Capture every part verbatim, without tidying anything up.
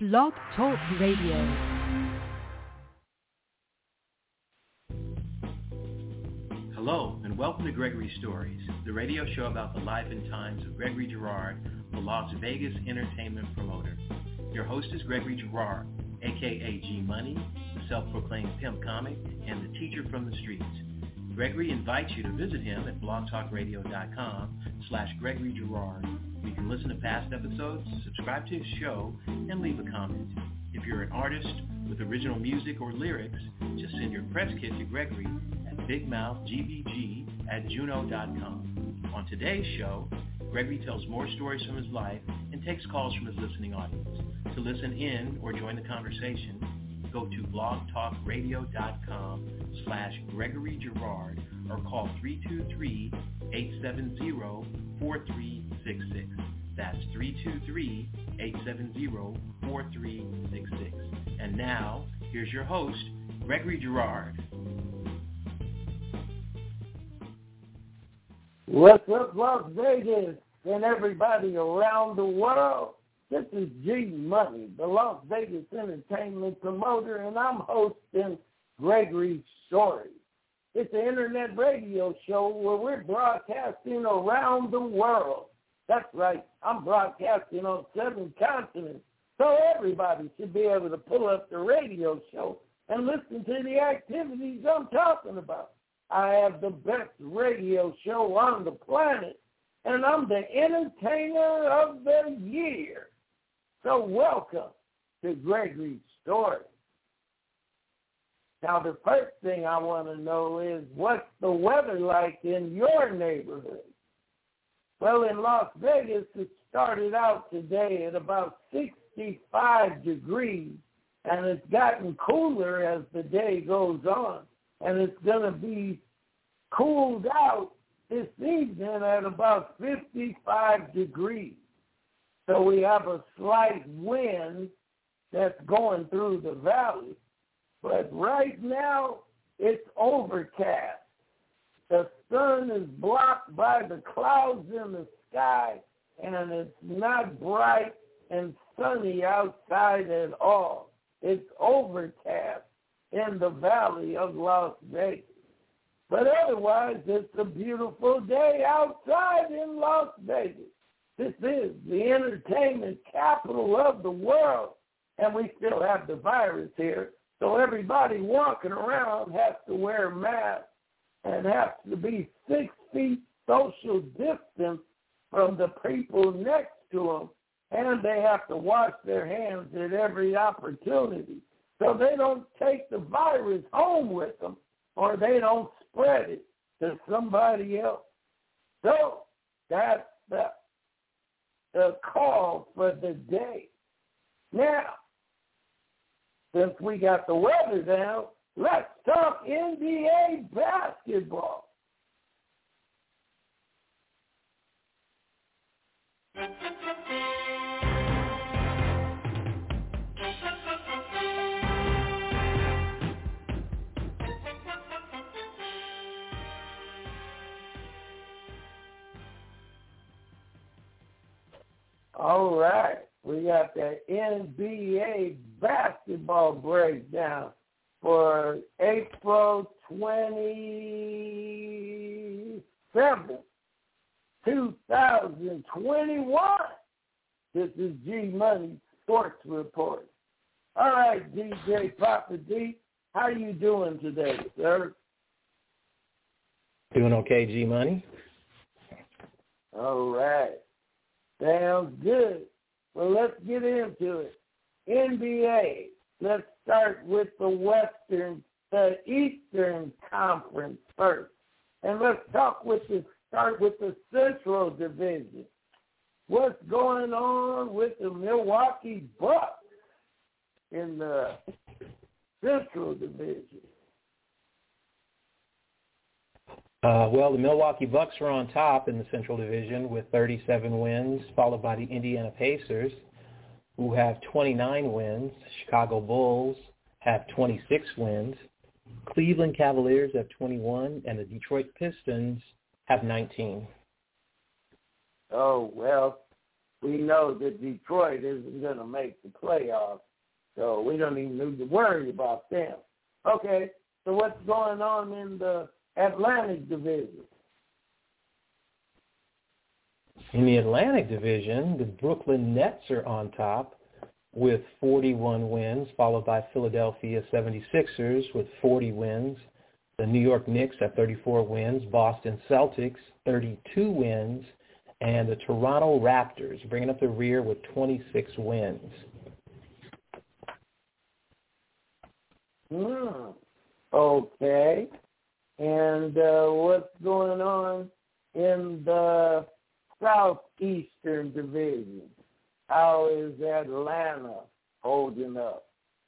Blog Talk Radio. Hello, and welcome to Gregory Stories, the radio show about the life and times of Gregory Girard, the Las Vegas entertainment promoter. Your host is Gregory Girard, a k a. G-Money, the self-proclaimed pimp comic, and the teacher from the streets. Gregory invites you to visit him at blogtalkradio.com slash Gregory Girard. You can listen to past episodes, subscribe to his show, and leave a comment. If you're an artist with original music or lyrics, just send your press kit to Gregory at bigmouthgbg at juno dot com. On today's show, Gregory tells more stories from his life and takes calls from his listening audience. To listen in or join the conversation, go to blogtalkradio.com slash Gregory Girard or call three two three, eight seven zero, four three six six. That's three two three, eight seven zero, four three six six. And now, here's your host, Gregory Girard. What's up, Las Vegas, and everybody around the world? This is G-Money, the Las Vegas entertainment promoter, and I'm hosting Gregory Stories. It's an internet radio show where we're broadcasting around the world. That's right, I'm broadcasting on seven continents, so everybody should be able to pull up the radio show and listen to the activities I'm talking about. I have the best radio show on the planet, and I'm the entertainer of the year. So welcome to Gregory's Story. Now, the first thing I want to know is, what's the weather like in your neighborhood? Well, in Las Vegas, it started out today at about sixty-five degrees, and it's gotten cooler as the day goes on. And it's going to be cooled out this evening at about fifty-five degrees. So we have a slight wind that's going through the valley. But right now, it's overcast. The sun is blocked by the clouds in the sky, and it's not bright and sunny outside at all. It's overcast in the valley of Las Vegas. But otherwise, it's a beautiful day outside in Las Vegas. This is the entertainment capital of the world, and we still have the virus here, so everybody walking around has to wear masks and has to be six feet social distance from the people next to them, and they have to wash their hands at every opportunity so they don't take the virus home with them or they don't spread it to somebody else. So that's the, the call for the day. Now, since we got the weather down, let's talk N B A basketball. All right, we got the N B A basketball breakdown for April twenty-seventh, two thousand twenty-one. This is G-Money Sports Report. All right, D J Papa D, how you doing today, sir? Doing okay, G-Money. All right. Sounds good. Well, let's get into it. N B A, let's start with the Western, the Eastern Conference first. And let's talk with the, start with the Central Division. What's going on with the Milwaukee Bucks in the Central Division? Uh, well, the Milwaukee Bucks are on top in the Central Division with thirty-seven wins, followed by the Indiana Pacers, who have twenty-nine wins. Chicago Bulls have twenty-six wins. Cleveland Cavaliers have twenty-one, and the Detroit Pistons have nineteen. Oh, well, we know that Detroit isn't going to make the playoffs, so we don't even need to worry about them. Okay, so what's going on in the Atlantic Division? In the Atlantic Division, the Brooklyn Nets are on top with forty-one wins, followed by Philadelphia seventy-sixers with forty wins. The New York Knicks have thirty-four wins, Boston Celtics thirty-two wins, and the Toronto Raptors bringing up the rear with twenty-six wins. Hmm. Okay. And uh, what's going on in the Southeastern Division? How is Atlanta holding up?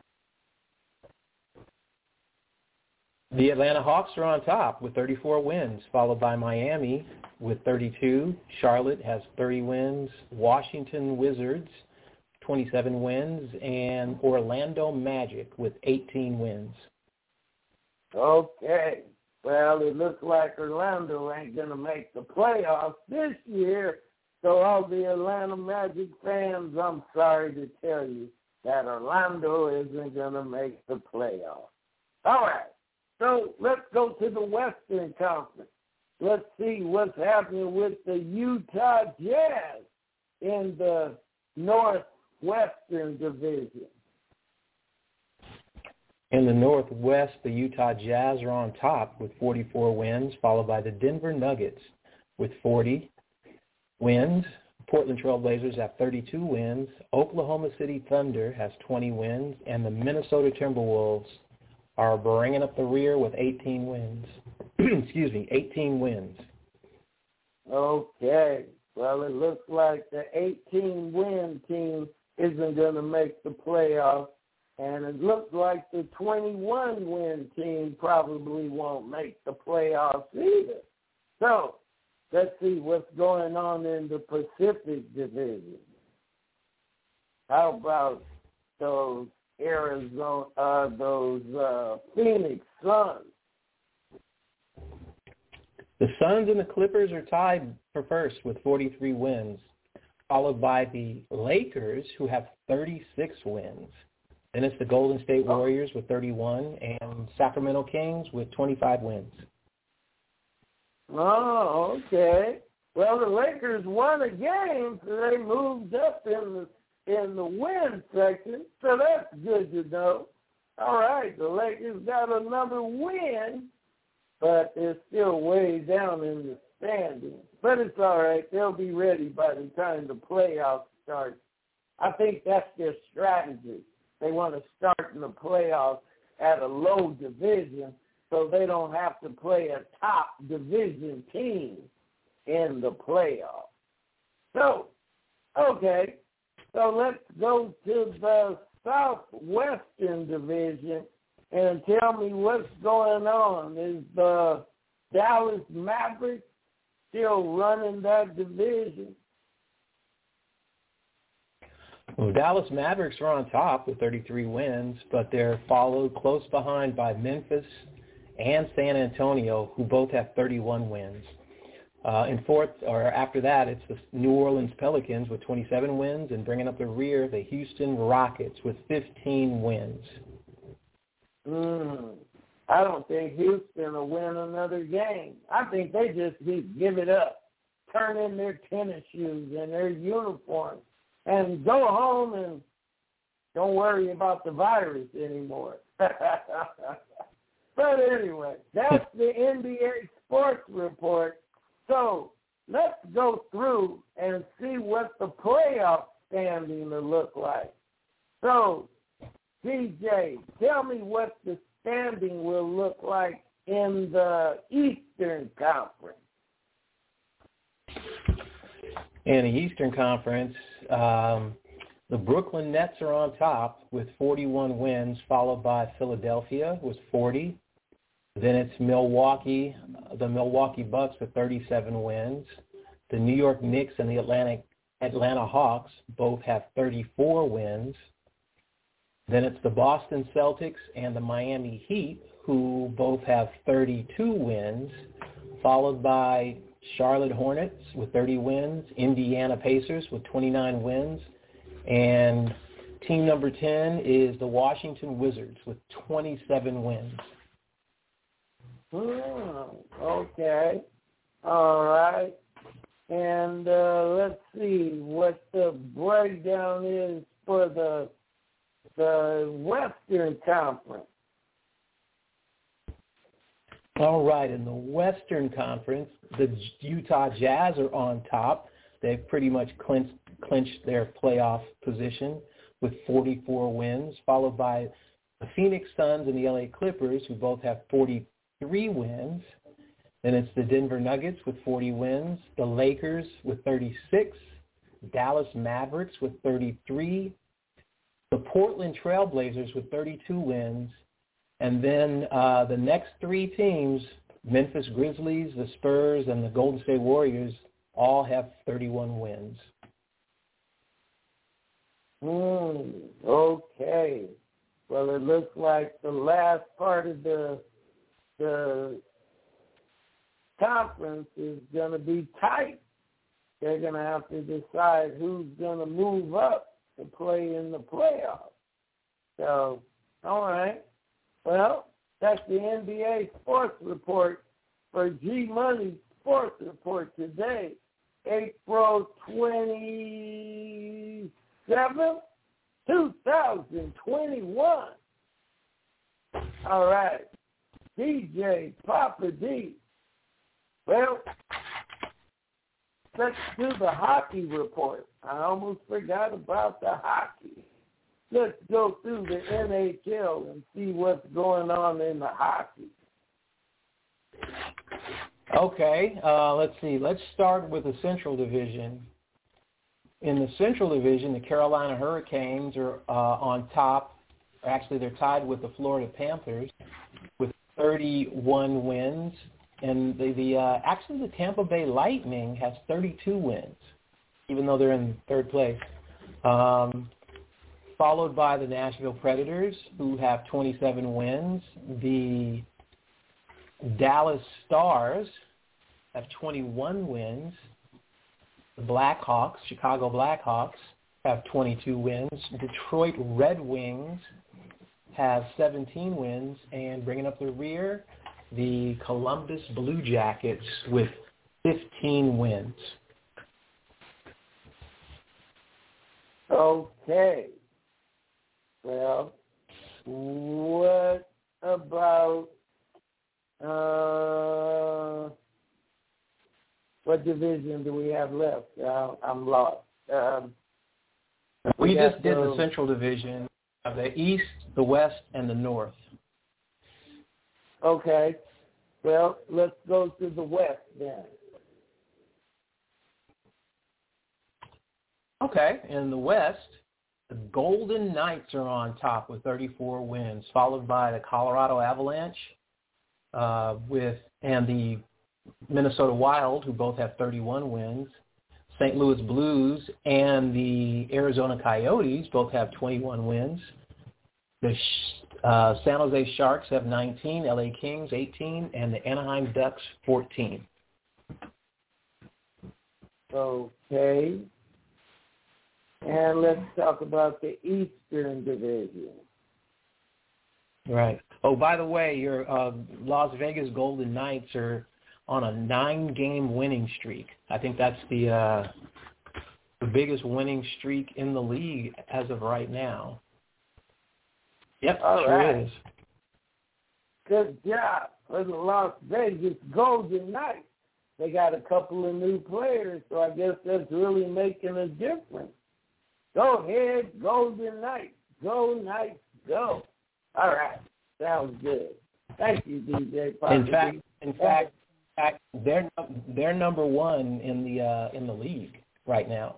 The Atlanta Hawks are on top with thirty-four wins, followed by Miami with thirty-two. Charlotte has thirty wins. Washington Wizards, twenty-seven wins. And Orlando Magic with eighteen wins. Okay. Well, it looks like Orlando ain't going to make the playoffs this year. So all the Atlanta Magic fans, I'm sorry to tell you that Orlando isn't going to make the playoffs. All right. So let's go to the Western Conference. Let's see what's happening with the Utah Jazz in the Northwestern Division. In the Northwest, the Utah Jazz are on top with forty-four wins, followed by the Denver Nuggets with forty wins. Portland Trail Blazers have thirty-two wins. Oklahoma City Thunder has twenty wins. And the Minnesota Timberwolves are bringing up the rear with eighteen wins. Excuse me, eighteen wins. Okay. Well, it looks like the eighteen-win team isn't going to make the playoffs, and it looks like the twenty-one-win team probably won't make the playoffs either. So let's see what's going on in the Pacific Division. How about those Arizona, uh, those uh, Phoenix Suns? The Suns and the Clippers are tied for first with forty-three wins, followed by the Lakers, who have thirty-six wins. Then it's the Golden State Warriors with thirty-one and Sacramento Kings with twenty-five wins. Oh, okay. Well, the Lakers won a game, so they moved up in the in the win section, so that's good to know. All right, the Lakers got another win, but they're still way down in the standings. But it's all right. They'll be ready by the time the playoffs start. I think that's their strategy. They want to start in the playoffs at a low division so they don't have to play a top division team in the playoffs. So, okay. So let's go to the Southwestern Division and tell me what's going on. Is the Dallas Mavericks still running that division? Well, Dallas Mavericks are on top with thirty-three wins, but they're followed close behind by Memphis and San Antonio, who both have thirty-one wins. Uh, in fourth, or after that, it's the New Orleans Pelicans with twenty-seven wins, and bringing up the rear, the Houston Rockets with fifteen wins. Mm, I don't think Houston will win another game. I think they just need to give it up, turn in their tennis shoes and their uniforms, and go home and don't worry about the virus anymore. But anyway, that's the N B A Sports Report. So let's go through and see what the playoff standing will look like. So, D J, tell me what the standing will look like in the Eastern Conference. In the Eastern Conference, um, the Brooklyn Nets are on top with forty-one wins, followed by Philadelphia with forty. Then it's Milwaukee, the Milwaukee Bucks with thirty-seven wins. The New York Knicks and the Atlantic, Atlanta Hawks both have thirty-four wins. Then it's the Boston Celtics and the Miami Heat, who both have thirty-two wins, followed by Charlotte Hornets with thirty wins, Indiana Pacers with twenty-nine wins, and team number ten is the Washington Wizards with twenty-seven wins. Hmm, okay. All right. And uh, let's see what the breakdown is for the the Western Conference. All right, in the Western Conference, the Utah Jazz are on top. They've pretty much clinched, clinched their playoff position with forty-four wins, followed by the Phoenix Suns and the L A Clippers, who both have forty-three wins. Then it's the Denver Nuggets with forty wins, the Lakers with thirty-six, Dallas Mavericks with thirty-three, the Portland Trailblazers with thirty-two wins, and then uh, the next three teams, Memphis Grizzlies, the Spurs, and the Golden State Warriors, all have thirty-one wins. Hmm, okay. Well, it looks like the last part of the the conference is going to be tight. They're going to have to decide who's going to move up to play in the playoffs. So, all right. Well, that's the N B A Sports Report for G Money Sports Report today, April twenty-seventh, two thousand twenty-one. All right. D J Papa D. Well, let's do the hockey report. I almost forgot about the hockey. Let's go through the N H L and see what's going on in the hockey. Okay, uh, let's see. Let's start with the Central Division. In the Central Division, the Carolina Hurricanes are uh, on top. Actually, they're tied with the Florida Panthers with thirty-one wins. And the, the uh, actually the Tampa Bay Lightning has thirty-two wins, even though they're in third place. Um, followed by the Nashville Predators, who have twenty-seven wins. The Dallas Stars have twenty-one wins. The Blackhawks, Chicago Blackhawks, have twenty-two wins. Detroit Red Wings have seventeen wins. And bringing up the rear, the Columbus Blue Jackets with fifteen wins. Okay. Well, what about uh, what division do we have left? Uh, I'm lost. Um, we, we just did the, the Central Division, the East, the West, and the North. Okay. Well, let's go to the West then. Okay. In the West, the Golden Knights are on top with thirty-four wins, followed by the Colorado Avalanche uh, with and the Minnesota Wild, who both have thirty-one wins. Saint Louis Blues and the Arizona Coyotes both have twenty-one wins. The uh, San Jose Sharks have nineteen, L A Kings eighteen, and the Anaheim Ducks fourteen. Okay. And let's talk about the Eastern Division. Right. Oh, by the way, your uh, Las Vegas Golden Knights are on a nine-game winning streak. I think that's the uh, the biggest winning streak in the league as of right now. Yep, All sure right. is. Good job for the Las Vegas Golden Knights. They got a couple of new players, so I guess that's really making a difference. Go ahead, Golden Knights. Go Knights, go. All right. Sounds good. Thank you, D J Papa. In fact, in fact, in fact, they're they're number one in the uh, in the league right now.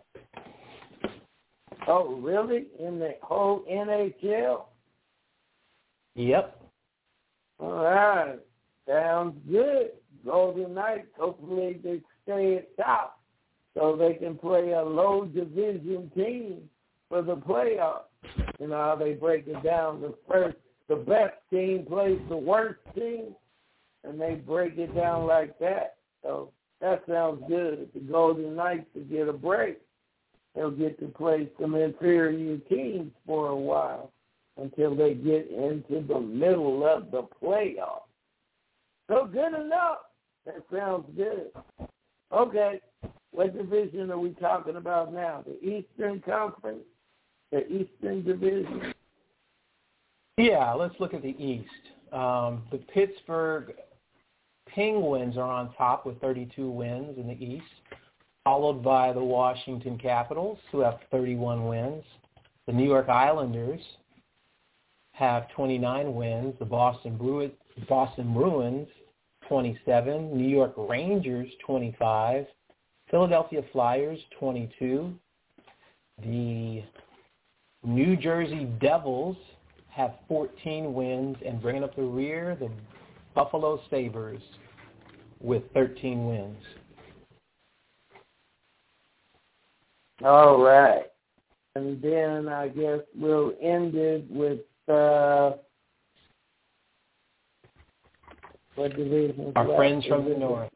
Oh, really? In the whole N H L? Yep. All right. Sounds good. Golden Knights, hopefully they stay at top so they can play a low division team for the playoffs. You know how they break it down. The first, the best team plays the worst team, and they break it down like that. So That sounds good. The Golden Knights will get a break. They'll get to play some inferior teams for a while until they get into the middle of the playoffs. So good enough. That sounds good. Okay, what division are we talking about now? The Eastern Conference? The Eastern Division? Yeah, let's look at the East. Um, the Pittsburgh Penguins are on top with thirty-two wins in the East, followed by the Washington Capitals, who have thirty-one wins. The New York Islanders have twenty-nine wins. The Boston Bruins, Boston Bruins, twenty-seven. New York Rangers, twenty-five. Philadelphia Flyers, twenty-two. The New Jersey Devils have fourteen wins, and bringing up the rear, the Buffalo Sabres with thirteen wins. All right. And then I guess we'll end it with uh, what division? Our left? friends from Is the north.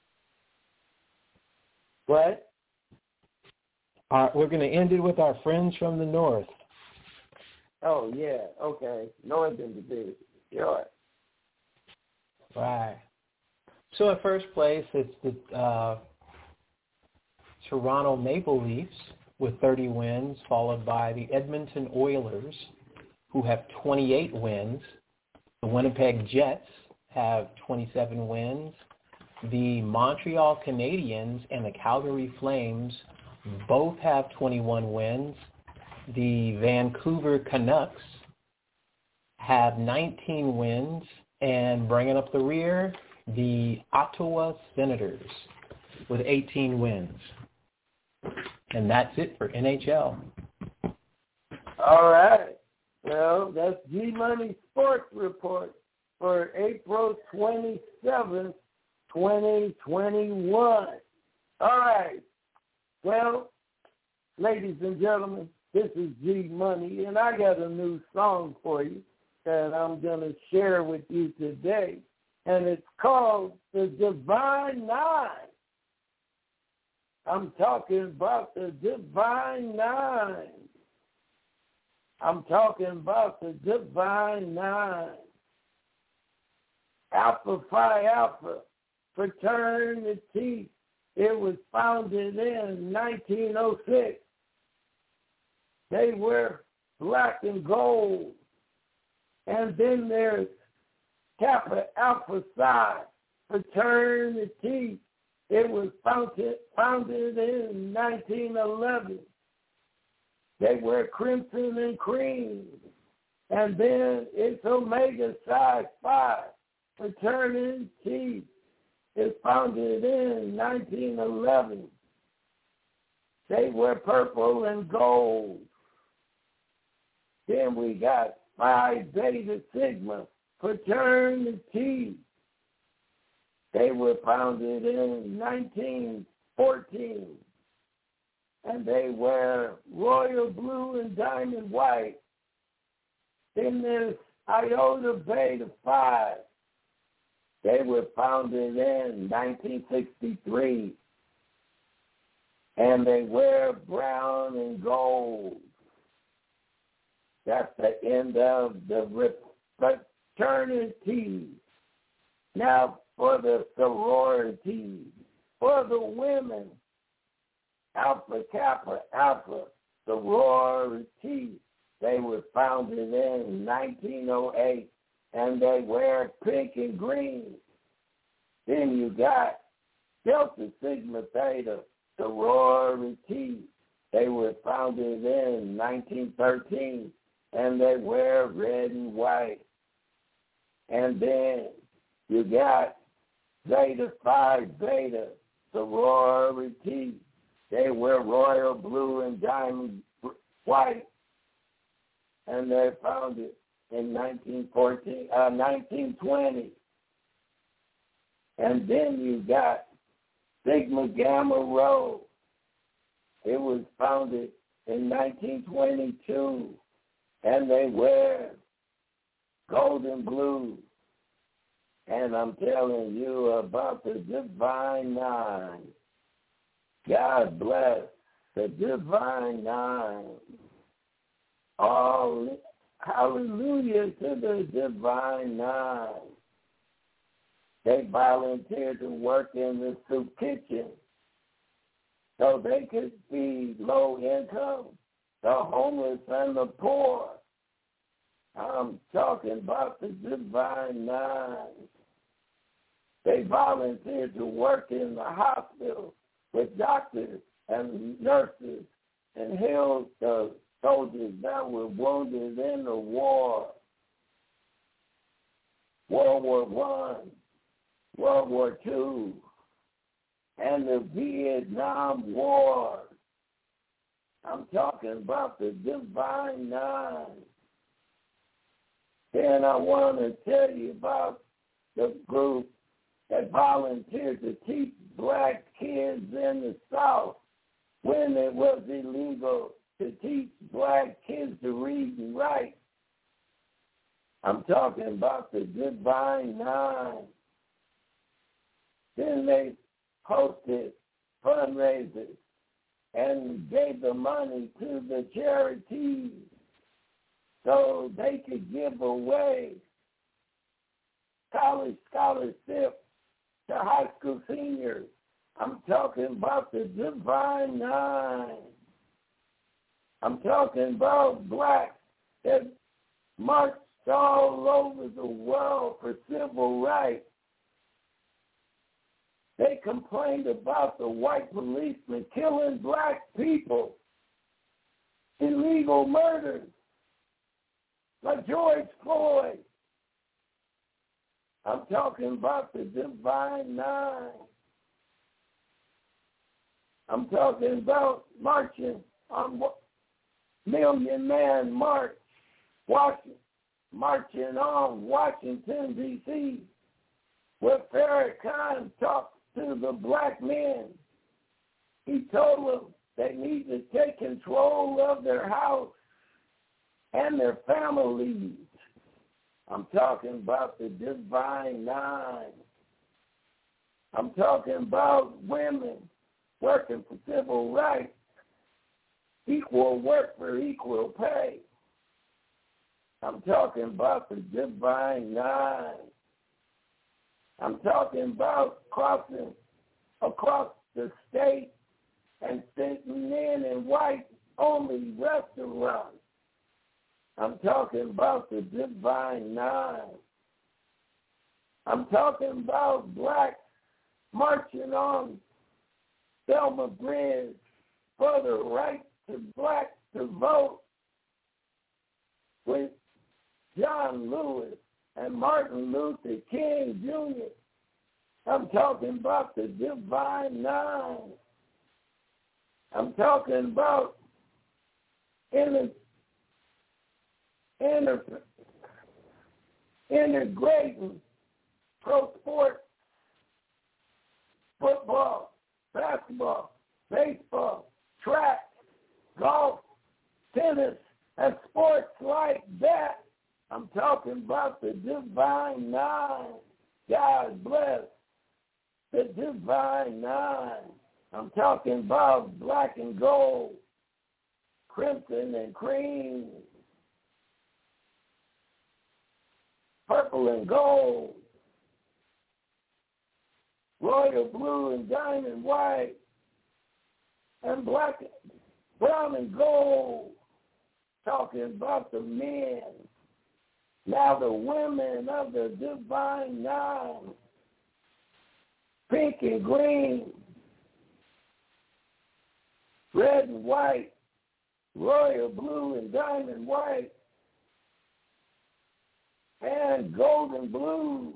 What? Uh, we're going to end it with our friends from the north. Oh, yeah. Okay. Northern Division. Sure. Right. So at first place, it's the uh, Toronto Maple Leafs with thirty wins, followed by the Edmonton Oilers, who have twenty-eight wins. The Winnipeg Jets have twenty-seven wins. The Montreal Canadiens and the Calgary Flames both have twenty-one wins. The Vancouver Canucks have nineteen wins. And bringing up the rear, the Ottawa Senators with eighteen wins. And that's it for N H L. All right. Well, that's G-Money Sports Report for April twenty-seventh, twenty twenty-one. All right. Well, ladies and gentlemen, this is G-Money, and I got a new song for you that I'm going to share with you today, and it's called The Divine Nine. I'm talking about the Divine Nine. I'm talking about the Divine Nine. Alpha Phi Alpha fraternity. It was founded in nineteen oh six. They were black and gold. And then there's Kappa Alpha Psi fraternity. It was founded, founded in nineteen eleven. They wear crimson and cream. And then it's Omega Psi Phi fraternity. It's founded in nineteen eleven. They wear purple and gold. Then we got Phi Beta Sigma fraternity. They were founded in nineteen fourteen. And they wear royal blue and diamond white. Then there's Iota Beta Phi. They were founded in nineteen sixty-three. And they wear brown and gold. That's the end of the fraternity. Now, for the sorority, for the women, Alpha Kappa Alpha sorority. They were founded in nineteen oh eight, and they wear pink and green. Then you got Delta Sigma Theta sorority. They were founded in nineteen thirteen, and they wear red and white. And then you got Zeta Phi Beta sorority. They wear royal blue and diamond white, and they founded in nineteen fourteen, uh, nineteen twenty. And then you got Sigma Gamma Rho. It was founded in nineteen twenty-two, and they wear golden blue. And I'm telling you about the Divine Nine. God bless the Divine Nine. All hallelujah to the Divine Nine. They volunteered to work in the soup kitchen so they could feed low income, the homeless and the poor. I'm talking about the Divine Nine. They volunteered to work in the hospital with doctors and nurses and healed the soldiers that were wounded in the war. World War One, World War Two, and the Vietnam War. I'm talking about the Divine Nine. Then I want to tell you about the group that volunteered to teach black kids in the South when it was illegal to teach black kids to read and write. I'm talking about the Divine Nine. Then they hosted fundraisers and gave the money to the charities so they could give away college scholarships to high school seniors. I'm talking about the Divine Nine. I'm talking about blacks that marched all over the world for civil rights. They complained about the white policemen killing black people, illegal murders, like George Floyd. I'm talking about the Divine Nine. I'm talking about marching on Million Man March, Washington, marching on Washington, D C, where Farrakhan talked to the black men. He told them they need to take control of their house and their families. I'm talking about the Divine Nine. I'm talking about women working for civil rights, equal work for equal pay. I'm talking about the Divine Nine. I'm talking about crossing across the state and sitting in in white-only restaurants. I'm talking about the Divine Nine. I'm talking about blacks marching on Selma Bridge for the right to blacks to vote with John Lewis and Martin Luther King Junior I'm talking about the Divine Nine. I'm talking about inter, inter, integrating pro sports, football, basketball, baseball, track, golf, tennis, and sports like that. I'm talking about the Divine Nine. God bless the Divine Nine. I'm talking about black and gold, crimson and cream, purple and gold, royal blue and diamond white, and black, brown and gold. Talking about the men. Now the women of the Divine Nine, pink and green, red and white, royal blue and diamond white, and golden blue.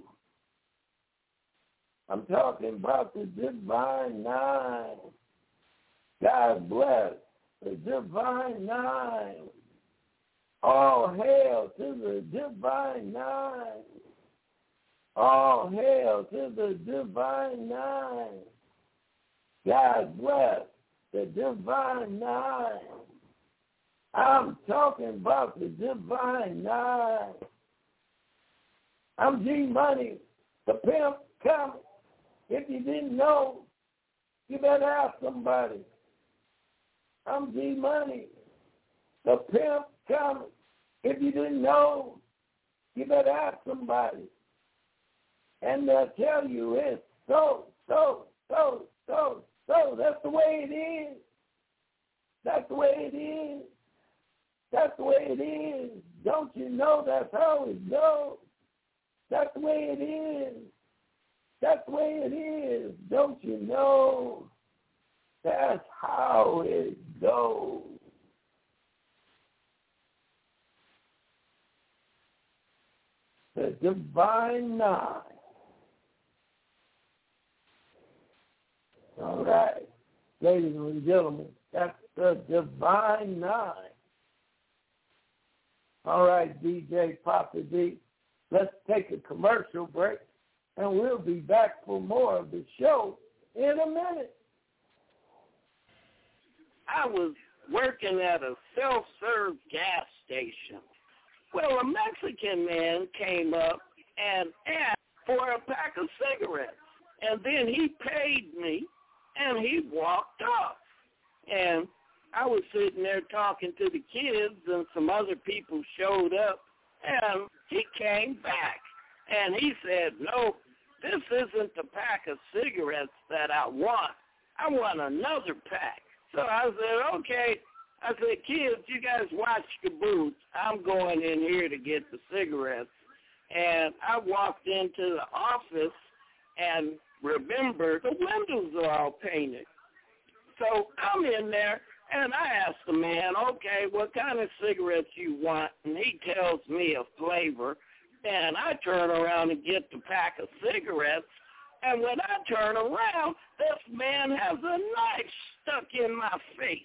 I'm talking about the Divine Nine. God bless the Divine Nine. All hail to the Divine Nine. All hail to the Divine Nine. God bless the Divine Nine. I'm talking about the Divine Nine. I'm G Money, The pimp coming. If you didn't know, you better ask somebody. I'm G Money. The pimp coming. If you didn't know, you better ask somebody. And they'll tell you it's so, so, so, so, so. That's the way it is. That's the way it is. That's the way it is. Don't you know that's how it goes? That's the way it is. That's the way it is. Don't you know that's how it goes? The Divine Nine. All right, ladies and gentlemen, that's the Divine Nine. All right, D J Papa D, let's take a commercial break, and we'll be back for more of the show in a minute. I was working at a self-serve gas station. Well, a Mexican man came up and asked for a pack of cigarettes, and then he paid me, and he walked off. And I was sitting there talking to the kids, and some other people showed up, and he came back. And he said, no, this isn't the pack of cigarettes that I want. I want another pack. So I said, okay. I said, kids, you guys watch the booth. I'm going in here to get the cigarettes. And I walked into the office, and remember, the windows are all painted. So I'm in there, and I asked the man, okay, what kind of cigarettes you want? And he tells me a flavor. And I turn around and get the pack of cigarettes. And when I turn around, this man has a knife stuck in my face.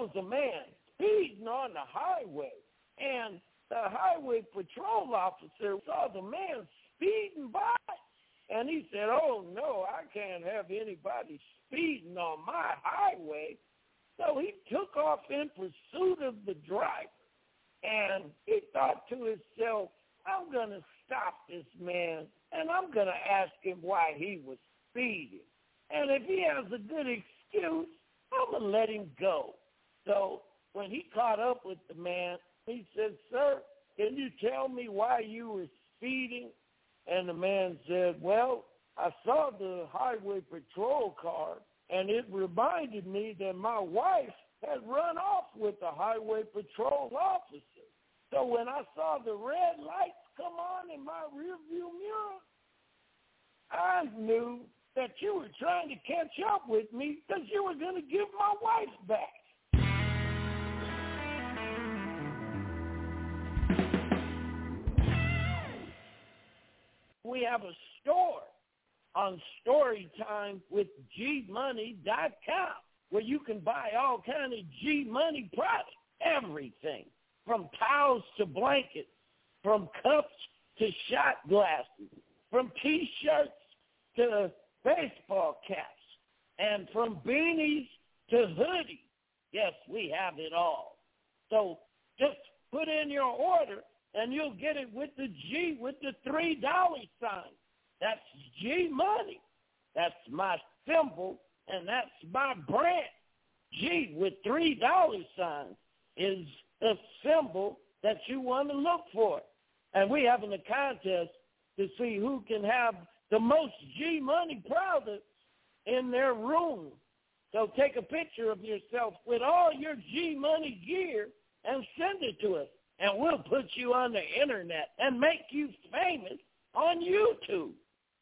was a man speeding on the highway, and the highway patrol officer saw the man speeding by, and he said, oh, no, I can't have anybody speeding on my highway. So he took off in pursuit of the driver, and he thought to himself, I'm going to stop this man, and I'm going to ask him why he was speeding. And if he has a good excuse, I'm going to let him go. So when he caught up with the man, he said, sir, can you tell me why you were speeding? And the man said, well, I saw the highway patrol car, and it reminded me that my wife had run off with the highway patrol officer. So when I saw the red lights come on in my rearview mirror, I knew that you were trying to catch up with me because you were going to give my wife back. We have a store on Storytime with G Money dot com where you can buy all kind of G Money products, everything from towels to blankets, from cups to shot glasses, from T-shirts to baseball caps, and from beanies to hoodies. Yes, we have it all. So just put in your order, and you'll get it with the G, with the three dollar sign. That's G Money. That's my symbol, and that's my brand. G with three dollar signs is the symbol that you want to look for. And we're having a contest to see who can have the most G Money products in their room. So take a picture of yourself with all your G Money gear and send it to us. And we'll put you on the internet and make you famous on YouTube.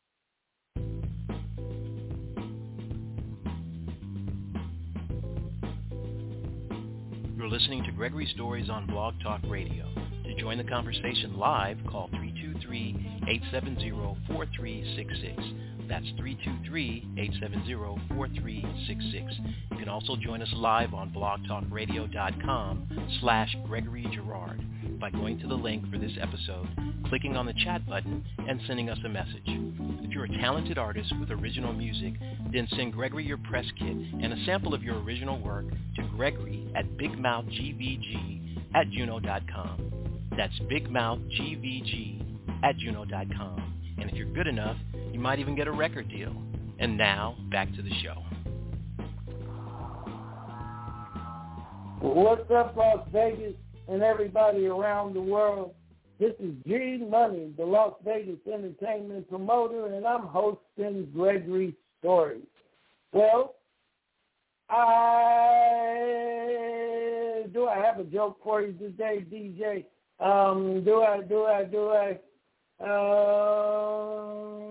You're listening to Gregory Stories on Blog Talk Radio. To join the conversation live, call three two three, eight seven zero, four three six six. That's three two three, eight seven zero, four three six six. You can also join us live on blogtalkradio.com slash Gregory Girard by going to the link for this episode, clicking on the chat button, and sending us a message. If you're a talented artist with original music, then send Gregory your press kit and a sample of your original work to Gregory at bigmouthgvg at juno dot com. That's bigmouthgvg at juno dot com. And if you're good enough, you might even get a record deal. And now, back to the show. What's up, Las Vegas and everybody around the world? This is G Money, the Las Vegas entertainment promoter, and I'm hosting Gregory Stories. Well, I do I have a joke for you today, D J? Um, do I? Do I? Do I? Um,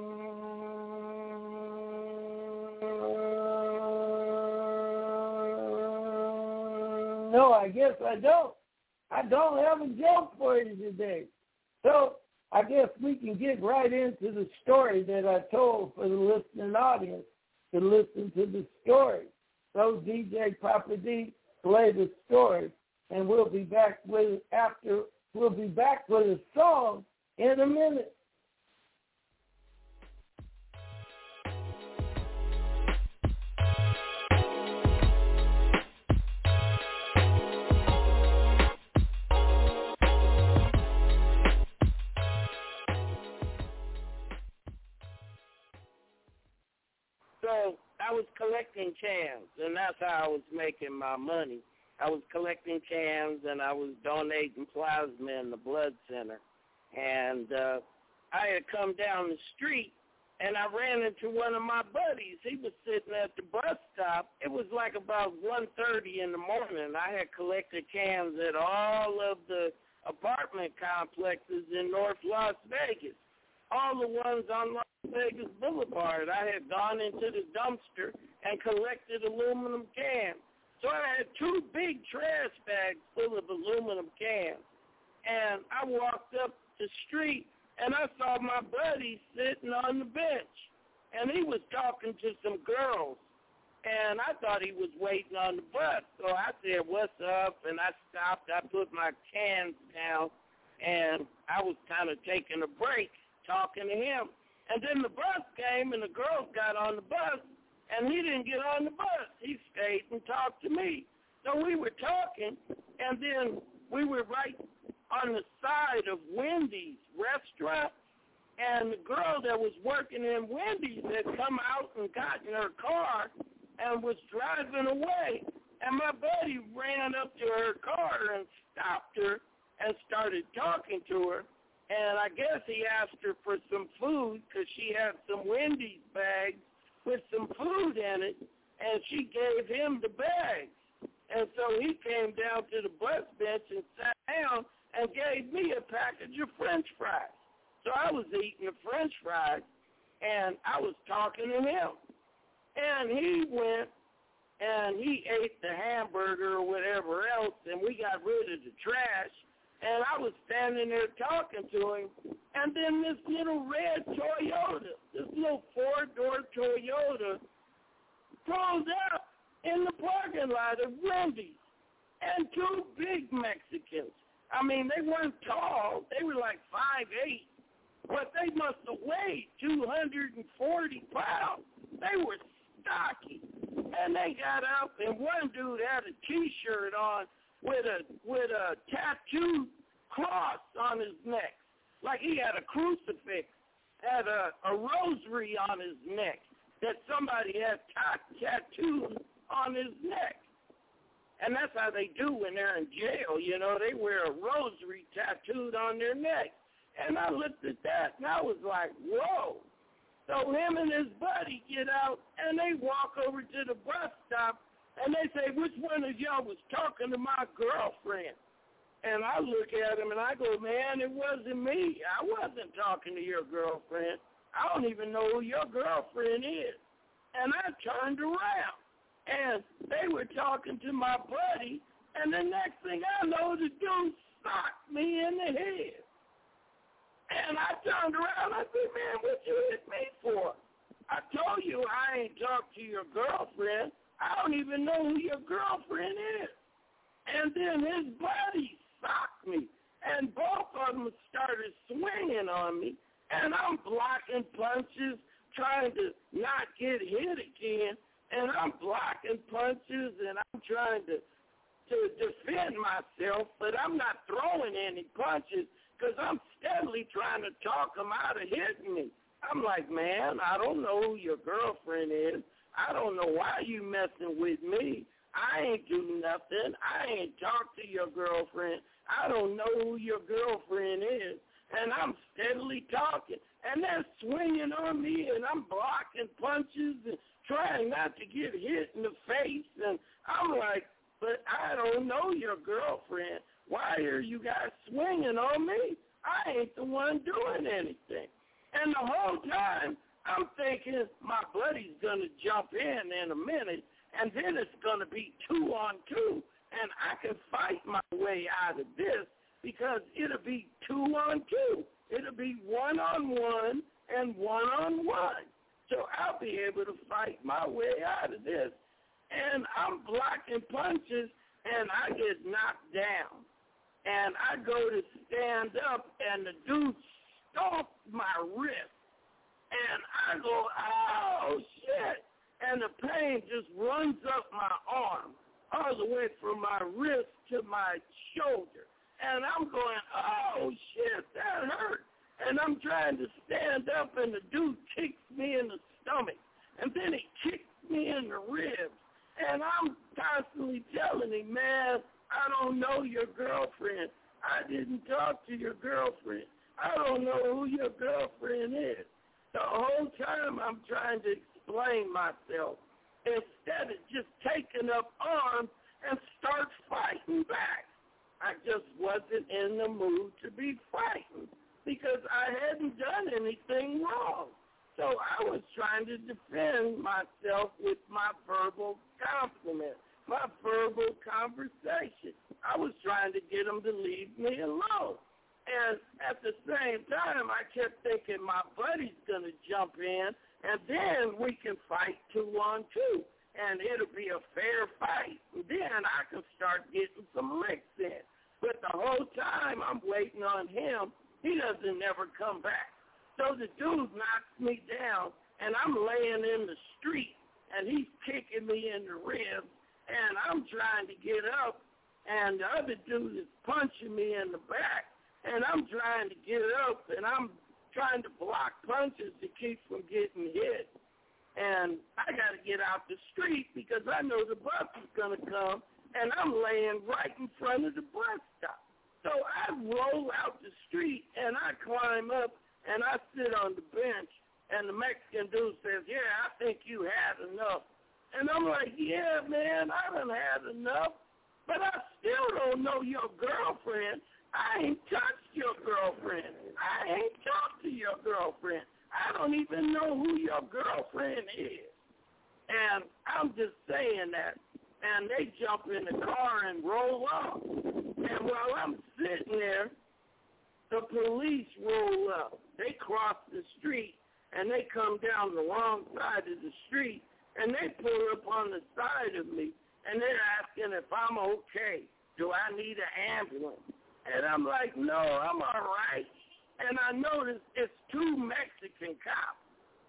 no, I guess I don't. I don't have a joke for you today. So I guess we can get right into the story that I told for the listening audience to listen to the story. So D J Papa D, play the story, and we'll be back with after. We'll be back with a song in a minute. So I was collecting cans, and that's how I was making my money. I was collecting cans, and I was donating plasma in the blood center. And uh, I had come down the street, and I ran into one of my buddies. He was sitting at the bus stop. It was like about one thirty in the morning. I had collected cans at all of the apartment complexes in North Las Vegas, all the ones on Las Vegas Boulevard. I had gone into the dumpster and collected aluminum cans. So I had two big trash bags full of aluminum cans. And I walked up the street, and I saw my buddy sitting on the bench. And he was talking to some girls. And I thought he was waiting on the bus. So I said, what's up? And I stopped. I put my cans down, and I was kind of taking a break talking to him. And then the bus came, and the girls got on the bus, and he didn't get on the bus. He stayed and talked to me. So we were talking, and then we were right on the side of Wendy's restaurant, and the girl that was working in Wendy's had come out and got in her car and was driving away. And my buddy ran up to her car and stopped her and started talking to her. And I guess he asked her for some food because she had some Wendy's bags with some food in it, and she gave him the bags. And so he came down to the bus bench and sat down and gave me a package of French fries. So I was eating the French fries, and I was talking to him. And he went and he ate the hamburger or whatever else, and we got rid of the trash. And I was standing there talking to him, and then this little red Toyota, this little four-door Toyota, pulls up in the parking lot of Wendy's, and two big Mexicans. I mean, they weren't tall. They were like five eight, but they must have weighed two hundred forty pounds. They were stocky, and they got up, and one dude had a T-shirt on with a with a tattooed cross on his neck, like he had a crucifix, had a, a rosary on his neck that somebody had t- tattooed on his neck. And that's how they do when they're in jail, you know. They wear a rosary tattooed on their neck. And I looked at that, and I was like, whoa. So him and his buddy get out, and they walk over to the bus stop, and they say, which one of y'all was talking to my girlfriend? And I look at him, and I go, man, it wasn't me. I wasn't talking to your girlfriend. I don't even know who your girlfriend is. And I turned around, and they were talking to my buddy, and the next thing I know, the dude socked me in the head. And I turned around, I said, man, what you hit me for? I told you I ain't talked to your girlfriend. I don't even know who your girlfriend is. And then his buddy socked me, and both of them started swinging on me, and I'm blocking punches, trying to not get hit again, and I'm blocking punches, and I'm trying to, to defend myself, but I'm not throwing any punches because I'm steadily trying to talk them out of hitting me. I'm like, man, I don't know who your girlfriend is. I don't know why you messing with me. I ain't do nothing. I ain't talked to your girlfriend. I don't know who your girlfriend is. And I'm steadily talking. And they're swinging on me, and I'm blocking punches and trying not to get hit in the face. And I'm like, but I don't know your girlfriend. Why are you guys swinging on me? I ain't the one doing anything. And the whole time, I'm thinking my buddy's going to jump in in a minute, and then it's going to be two on two, and I can fight my way out of this because it'll be two on two. It'll be one on one and one on one. So I'll be able to fight my way out of this. And I'm blocking punches, and I get knocked down. And I go to stand up, and the dude stomped my wrist. And I go, oh, shit. And the pain just runs up my arm, all the way from my wrist to my shoulder. And I'm going, oh, shit, that hurt. And I'm trying to stand up, and the dude kicks me in the stomach. And then he kicks me in the ribs. And I'm constantly telling him, man, I don't know your girlfriend. I didn't talk to your girlfriend. I don't know who your girlfriend is. The whole time I'm trying to explain myself instead of just taking up arms and start fighting back. I just wasn't in the mood to be fighting because I hadn't done anything wrong. So I was trying to defend myself with my verbal compliment, my verbal conversation. I was trying to get them to leave me alone. And at the same time, I kept thinking my buddy's going to jump in, and then we can fight two on two. and it'll be a fair fight. And then I can start getting some licks in. But the whole time I'm waiting on him, he doesn't never come back. So the dude knocks me down, and I'm laying in the street, and he's kicking me in the ribs, and I'm trying to get up, and the other dude is punching me in the back, and I'm trying to get up, and I'm trying to block punches to keep from getting hit. And I got to get out the street because I know the bus is going to come, and I'm laying right in front of the bus stop. So I roll out the street, and I climb up, and I sit on the bench, and the Mexican dude says, yeah, I think you had enough. And I'm like, yeah, man, I done had enough, but I still don't know your girlfriend. I ain't touched your girlfriend. I ain't talked to your girlfriend. I don't even know who your girlfriend is. And I'm just saying that. And they jump in the car and roll off. And while I'm sitting there, the police roll up. They cross the street, and they come down the wrong side of the street, and they pull up on the side of me, and they're asking if I'm okay. Do I need an ambulance? And I'm like, no, I'm all right. And I notice it's two Mexican cops.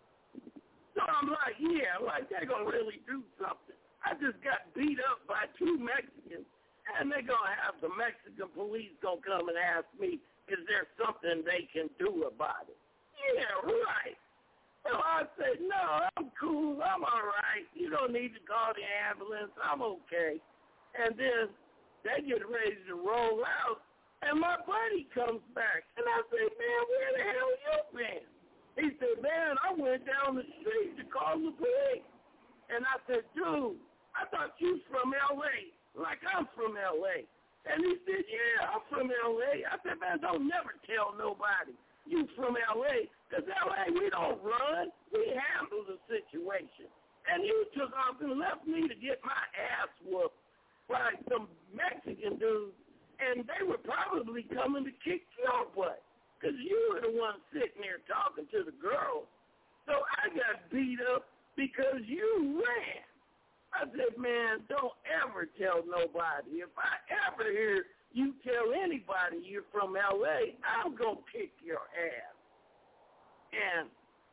So I'm like, yeah, like they're going to really do something. I just got beat up by two Mexicans, and they're going to have the Mexican police going to come and ask me, is there something they can do about it? Yeah, right. So I said, no, I'm cool. I'm all right. You don't need to call the ambulance. I'm okay. And then they get ready to roll out, and my buddy comes back. And I said, man, where the hell you been? He said, man, I went down the street to call the police. And I said, dude, I thought you from L A, like I'm from L A. And he said, yeah, I'm from L A. I said, man, don't never tell nobody you from L A, because L A, we don't run. We handle the situation. And he took off and left me to get my ass whooped by some Mexican dudes, and they were probably coming to kick your butt, because you were the one sitting there talking to the girls. So I got beat up because you ran. I said, man, don't ever tell nobody. If I ever hear you tell anybody you're from L A, I'm going to kick your ass. And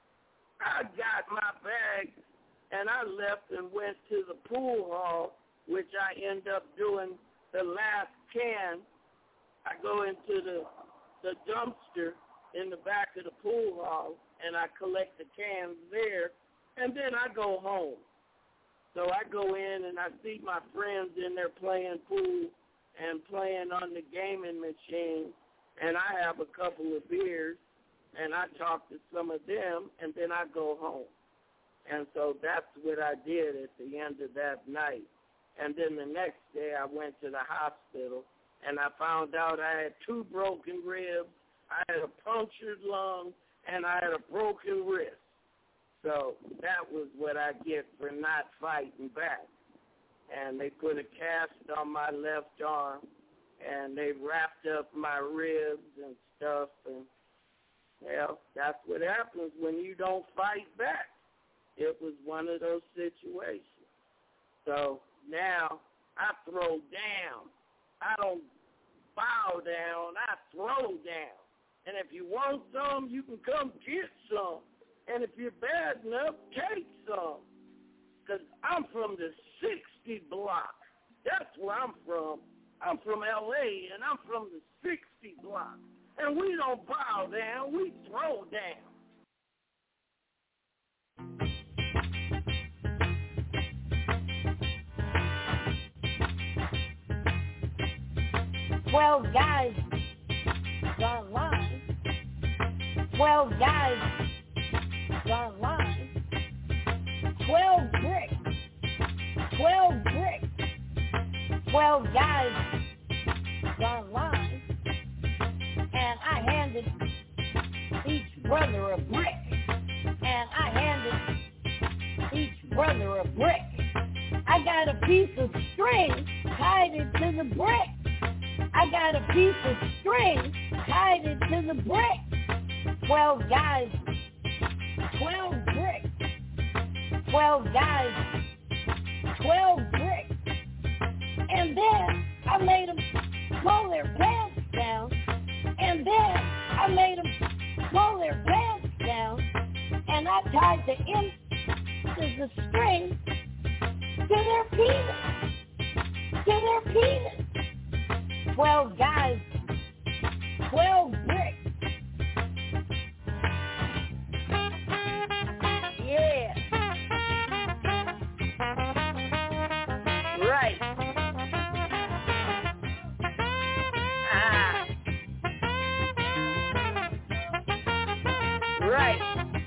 I got my bag, and I left and went to the pool hall, which I end up doing the last can. I go into the, the dumpster in the back of the pool hall, and I collect the cans there, and then I go home. So I go in, and I see my friends in there playing pool and playing on the gaming machine, and I have a couple of beers, and I talk to some of them, and then I go home. And so that's what I did at the end of that night. And then the next day I went to the hospital, and I found out I had two broken ribs, I had a punctured lung, and I had a broken wrist. So that was what I get for not fighting back. And they put a cast on my left arm, and they wrapped up my ribs and stuff. And, well, that's what happens when you don't fight back. It was one of those situations. So now I throw down. I don't bow down. I throw down. And if you want some, you can come get some. And if you're bad enough, take some. Because I'm from the sixty block. That's where I'm from. I'm from L A, and I'm from the sixty block. And we don't bow down. We throw down. Twelve guys gone live. Twelve guys gone live. Twelve bricks. Twelve bricks. Twelve guys gone live. And I handed each brother a brick. And I handed each brother a brick. I got a piece of string tied it to the brick. I got a piece of string tied it to the brick. Twelve guys, twelve bricks. Twelve guys twelve bricks. And then I made them pull their pants down. And then I made them pull their pants down. And I tied the ends of the string to their penis. To their penis. Twelve guys. Twelve bricks. Yeah. Right. Ah. Right.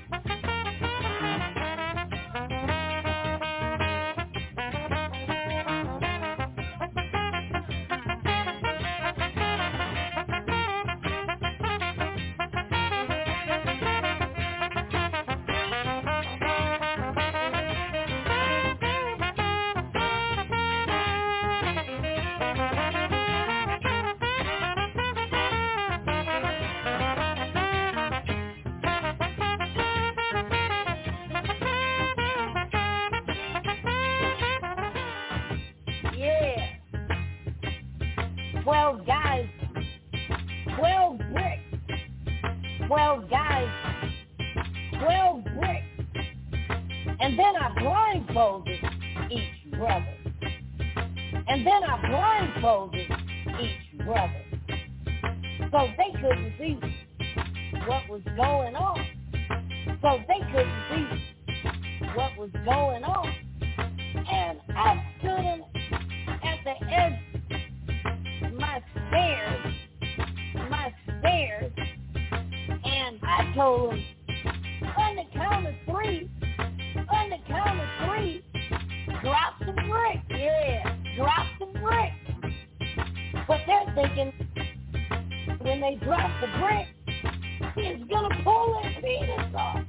Twelve guys, twelve bricks. Twelve guys, twelve bricks. And then I blindfolded each brother. And then I blindfolded each brother. So they couldn't see what was going on. So they couldn't see what was going on. And I stood in, at the edge my stairs, my stairs, and I told them, on the count of three, on the count of three, drop the brick, yeah, drop the brick. But they're thinking, when they drop the brick, he's gonna pull their penis off.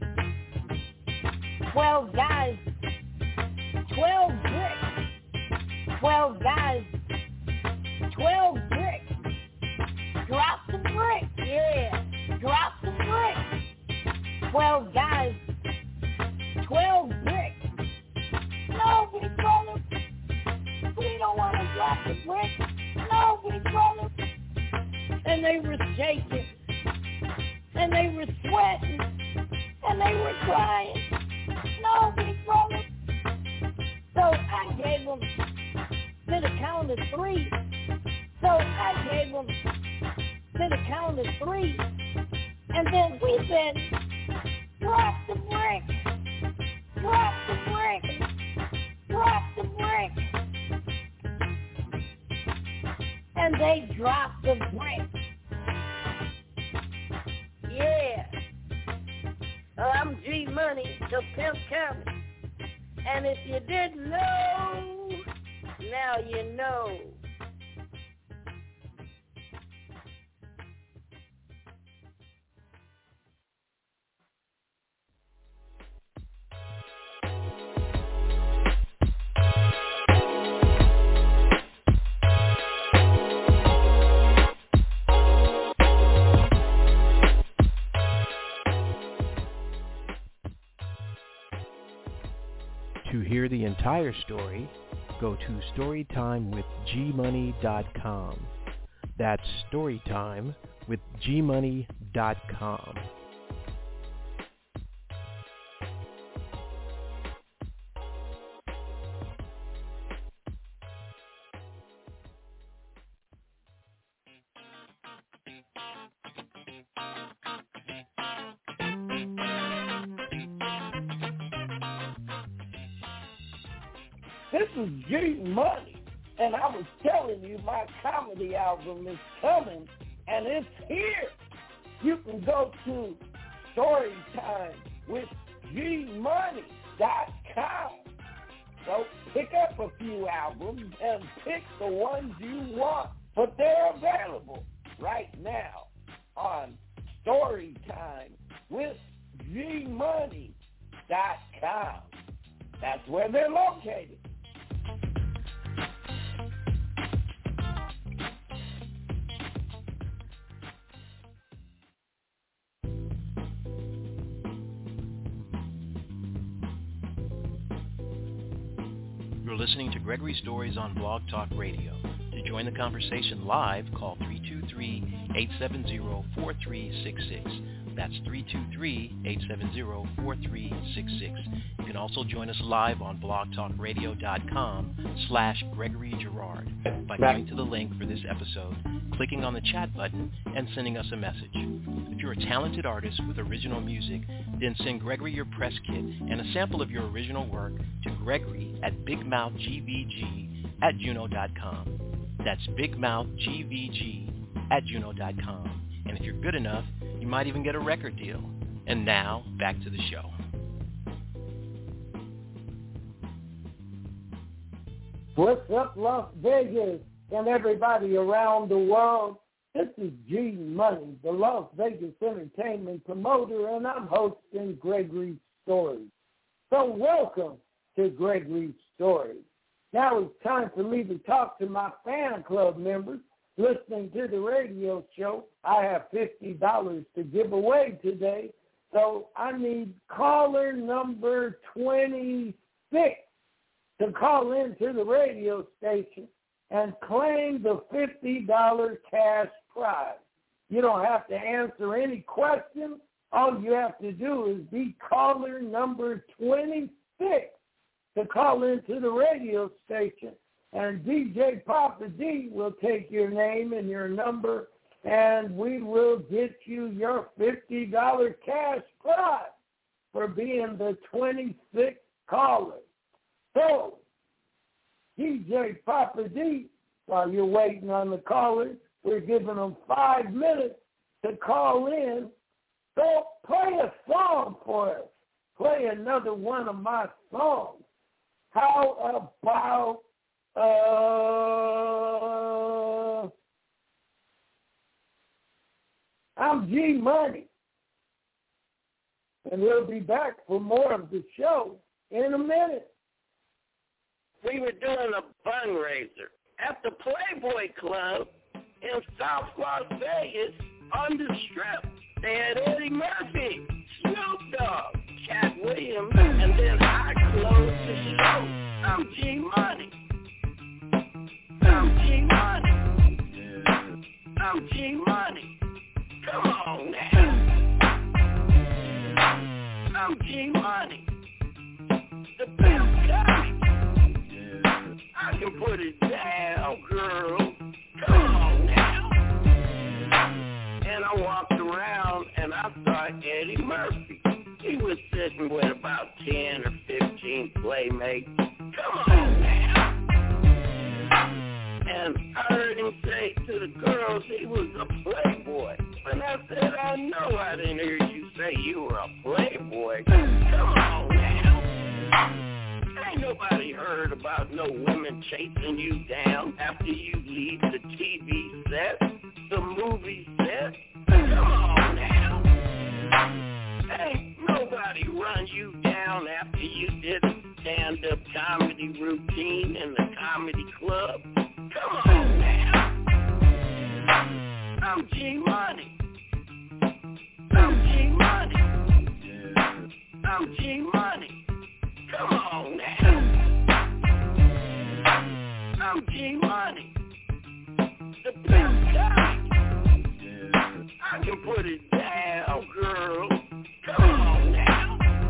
Twelve guys, twelve bricks, twelve guys, twelve bricks. Drop the brick, yeah. Drop the brick. Twelve guys. Twelve bricks. No, big brother. We don't want to drop the brick. No, big brother. And they were shaking. And they were sweating. And they were crying. No, big brother. So I gave them to the count of three. So I gave them to the count of three. And then we said, drop the brick. Drop the brick. Drop the brick. And they dropped the brick. Yeah. I'm G Money, the Pimp County. And if you didn't know, now you know. To hear the entire story, go to storytime with g money dot com. That's storytime with g money dot com. This is G Money, and I was telling you my comedy album is coming, and it's here. You can go to storytime with g money dot com. So pick up a few albums and pick the ones you want, but they're available right now on storytime with g money dot com. That's where they're located. You're You're listening to Gregory Stories on Blog Talk Radio. To join the conversation live, call three two three, eight seven zero, four three six six. That's three two three, eight seven zero, four three six six. You can also join us live on blogtalkradio.com slash Gregory Girard by going to the link for this episode, clicking on the chat button, and sending us a message. If you're a talented artist with original music, then send Gregory your press kit and a sample of your original work to Gregory at bigmouthgvg at juno dot com. That's bigmouthgvg at juno dot com. And if you're good enough, you might even get a record deal. And now, back to the show. What's up, Las Vegas and everybody around the world? This is G Money, the Las Vegas entertainment promoter, and I'm hosting Gregory Stories. So welcome to Gregory Stories. Now it's time for me to talk to my fan club members listening to the radio show. I have fifty dollars to give away today, so I need caller number twenty-six to call into the radio station and claim the fifty dollars cash prize. You don't have to answer any questions. All you have to do is be caller number twenty-six to call into the radio station. And D J Papa D will take your name and your number, and we will get you your fifty dollars cash prize for being the twenty-sixth caller. So, D J Papa D, while you're waiting on the callers, we're giving them five minutes to call in. So play a song for us. Play another one of my songs. How about Uh, I'm G Money, and we'll be back for more of the show in a minute. We were doing a fundraiser at the Playboy Club in South Las Vegas on the Strip. They had Eddie Murphy, Snoop Dogg, Cat Williams, and then I closed the show. I'm G Money. I'm G Money. I'm G Money. Come on now. I'm G Money. The best guy. I can put it down, girl. Come on now. And I walked around and I saw Eddie Murphy. He was sitting with about ten or fifteen playmates. Come on now. And I heard him say to the girls he was a playboy. And I said, I know I didn't hear you say you were a playboy. Come on now. Ain't nobody heard about no women chasing you down after you leave the T V set, the movie set. Come on now. Ain't nobody run you down after you did a stand-up comedy routine in the comedy club. Come on now. I'm G Money. I'm G Money. I'm G Money. Come on now. I'm G Money. The best guy. I can put it down, girl. Come on now.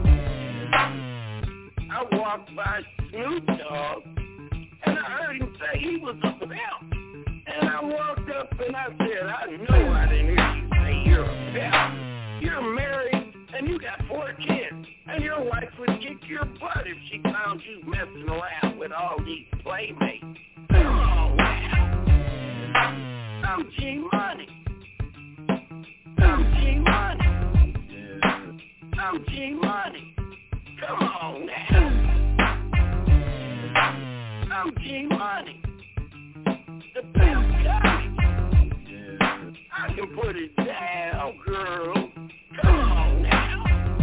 I walked by Snoop Dogg and I heard him say he was a pimp. And I walked up and I said, I know I didn't hear you say you're a pimp. You're married and you got four kids. And your wife would kick your butt if she found you messing around with all these playmates. Come on now. I'm G Money. I'm G Money. I'm G Money. Come on now. I'm G Money. The best guy. I can put it down, girl. Come on now.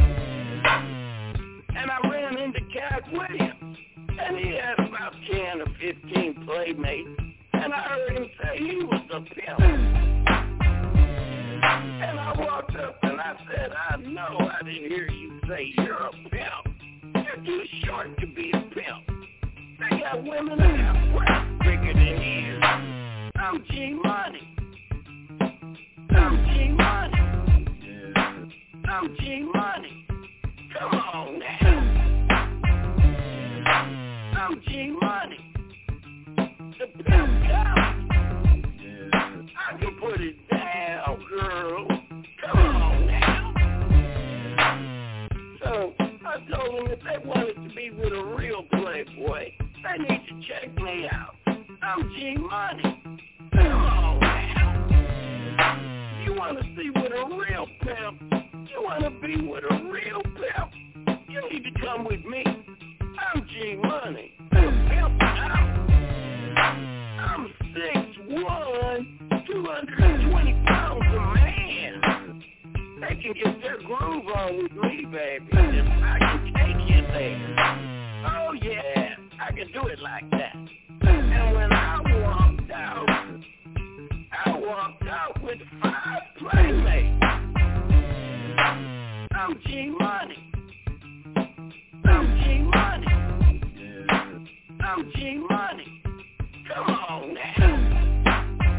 And I ran into Cat Williams, and he had about ten or fifteen playmates, and I heard him say he was a pimp. And I walked up and I said, I know I didn't hear you say you're a pimp. You're too short to be a pimp. They got women that got breath bigger than ears. I'm G-Money. I'm G-Money. I'm G-Money. Come on now. I'm G-Money. The pimp coming. I can put it down, girl. Come on now. So I told them if they wanted to be with a real playboy, they need to check me out. I'm G-Money. Come on now. You want to see with a real pimp? You want to be with a real pimp? You need to come with me. I'm G-Money. The pimp out. I'm six one, two hundred twenty pounds a man. They can get their groove on with me, baby. If I can take you there. Oh, yeah, I can do it like that. And when I walked out, I walked out with five playmates. I'm G-Money. I'm G-Money. I'm G-Money. Come on now.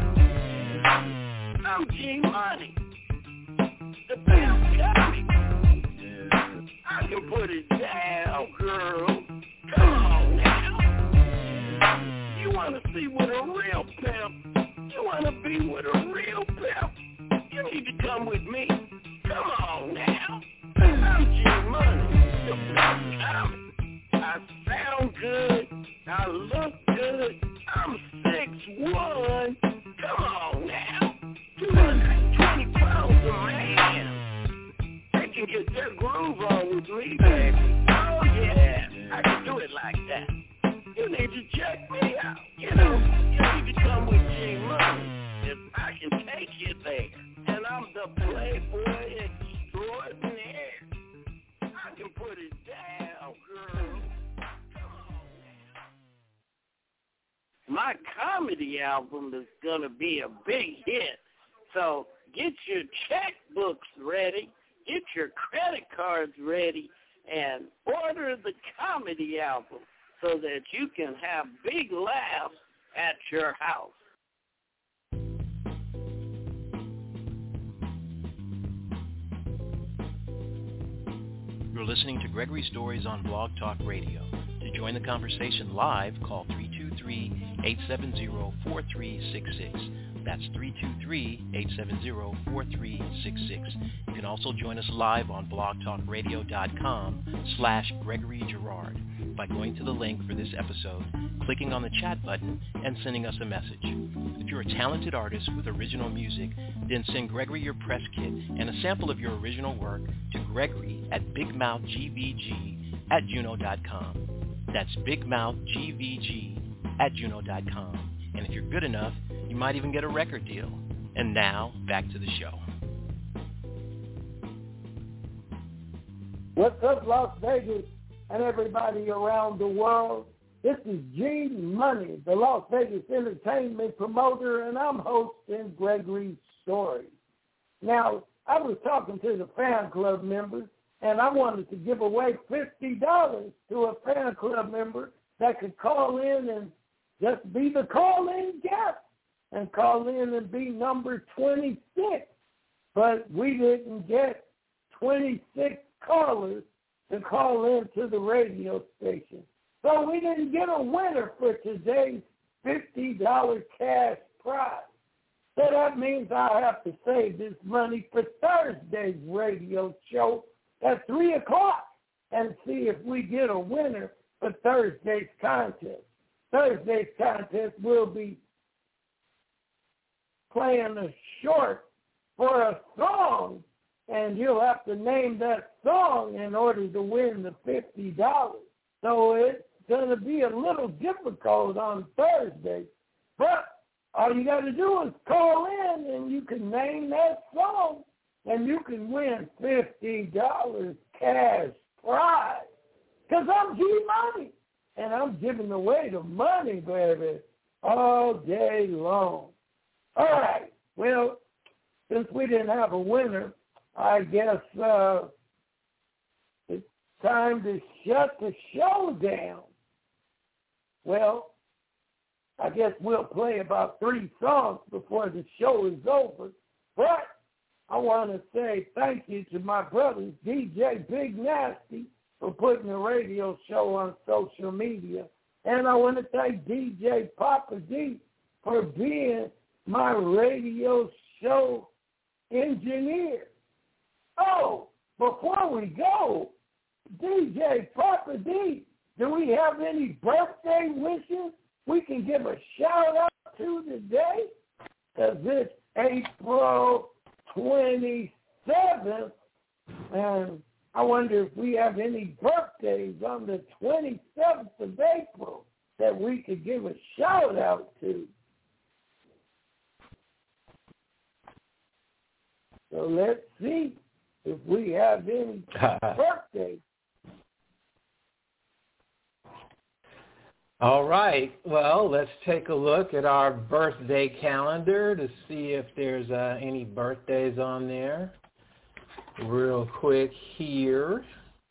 I'm G-Money. The pimp got me. I can put it down, girl. Come on now. You want to see with a real pimp? You want to be with a real pimp? You need to come with me. Come on now. I'm G-Money. The pimp got me. I sound good. I look good. I'm six one. Come on now. two hundred twenty pounds a man. They can get their groove on with me, baby. Oh, yeah. I can do it like that. You need to check me out. You know, you need to come with G-Money. If I can take you there. And I'm the playboy extraordinaire. I can put it down, girl. My comedy album is going to be a big hit. So get your checkbooks ready, get your credit cards ready, and order the comedy album so that you can have big laughs at your house. You're listening to Gregory Stories on Blog Talk Radio. To join the conversation live, call three two three, eight seven zero, four three six six. That's three two three, eight seven zero, four three six six. You can also join us live on blogtalkradio.com slash Gregory Girard by going to the link for this episode, clicking on the chat button, and sending us a message. If you're a talented artist with original music, then send Gregory your press kit and a sample of your original work to Gregory at bigmouthgvg at juno dot com. That's bigmouthgvg at juno dot com. And if you're good enough, you might even get a record deal. And now, back to the show. What's up, Las Vegas and everybody around the world? This is G-Money, the Las Vegas entertainment promoter, and I'm hosting Gregory Stories. Now, I was talking to the fan club members, and I wanted to give away fifty dollars to a fan club member that could call in and just be the call-in guest and call in and be number twenty-six. But we didn't get twenty-six callers to call into the radio station. So we didn't get a winner for today's fifty dollars cash prize. So that means I have to save this money for Thursday's radio show at three o'clock and see if we get a winner for Thursday's contest. Thursday's contest will be playing a short for a song, and you'll have to name that song in order to win the fifty dollars. So it's going to be a little difficult on Thursday, but all you got to do is call in, and you can name that song, and you can win fifty dollars cash prize. Because I'm G-Money, and I'm giving away the money, baby, all day long. All right, well, since we didn't have a winner, I guess uh, it's time to shut the show down. well, I guess we'll play about three songs before the show is over. But I want to say thank you to my brothers, D J Big Nasty, for putting the radio show on social media. And I want to thank D J Papa D for being my radio show engineer. Oh, before we go, D J Papa D, do we have any birthday wishes we can give a shout out to today? Because it's April twenty-seventh, and I wonder if we have any birthdays on the twenty-seventh of April that we could give a shout out to. So let's see if we have any birthdays. All right. Well, let's take a look at our birthday calendar to see if there's uh, any birthdays on there. Real quick here.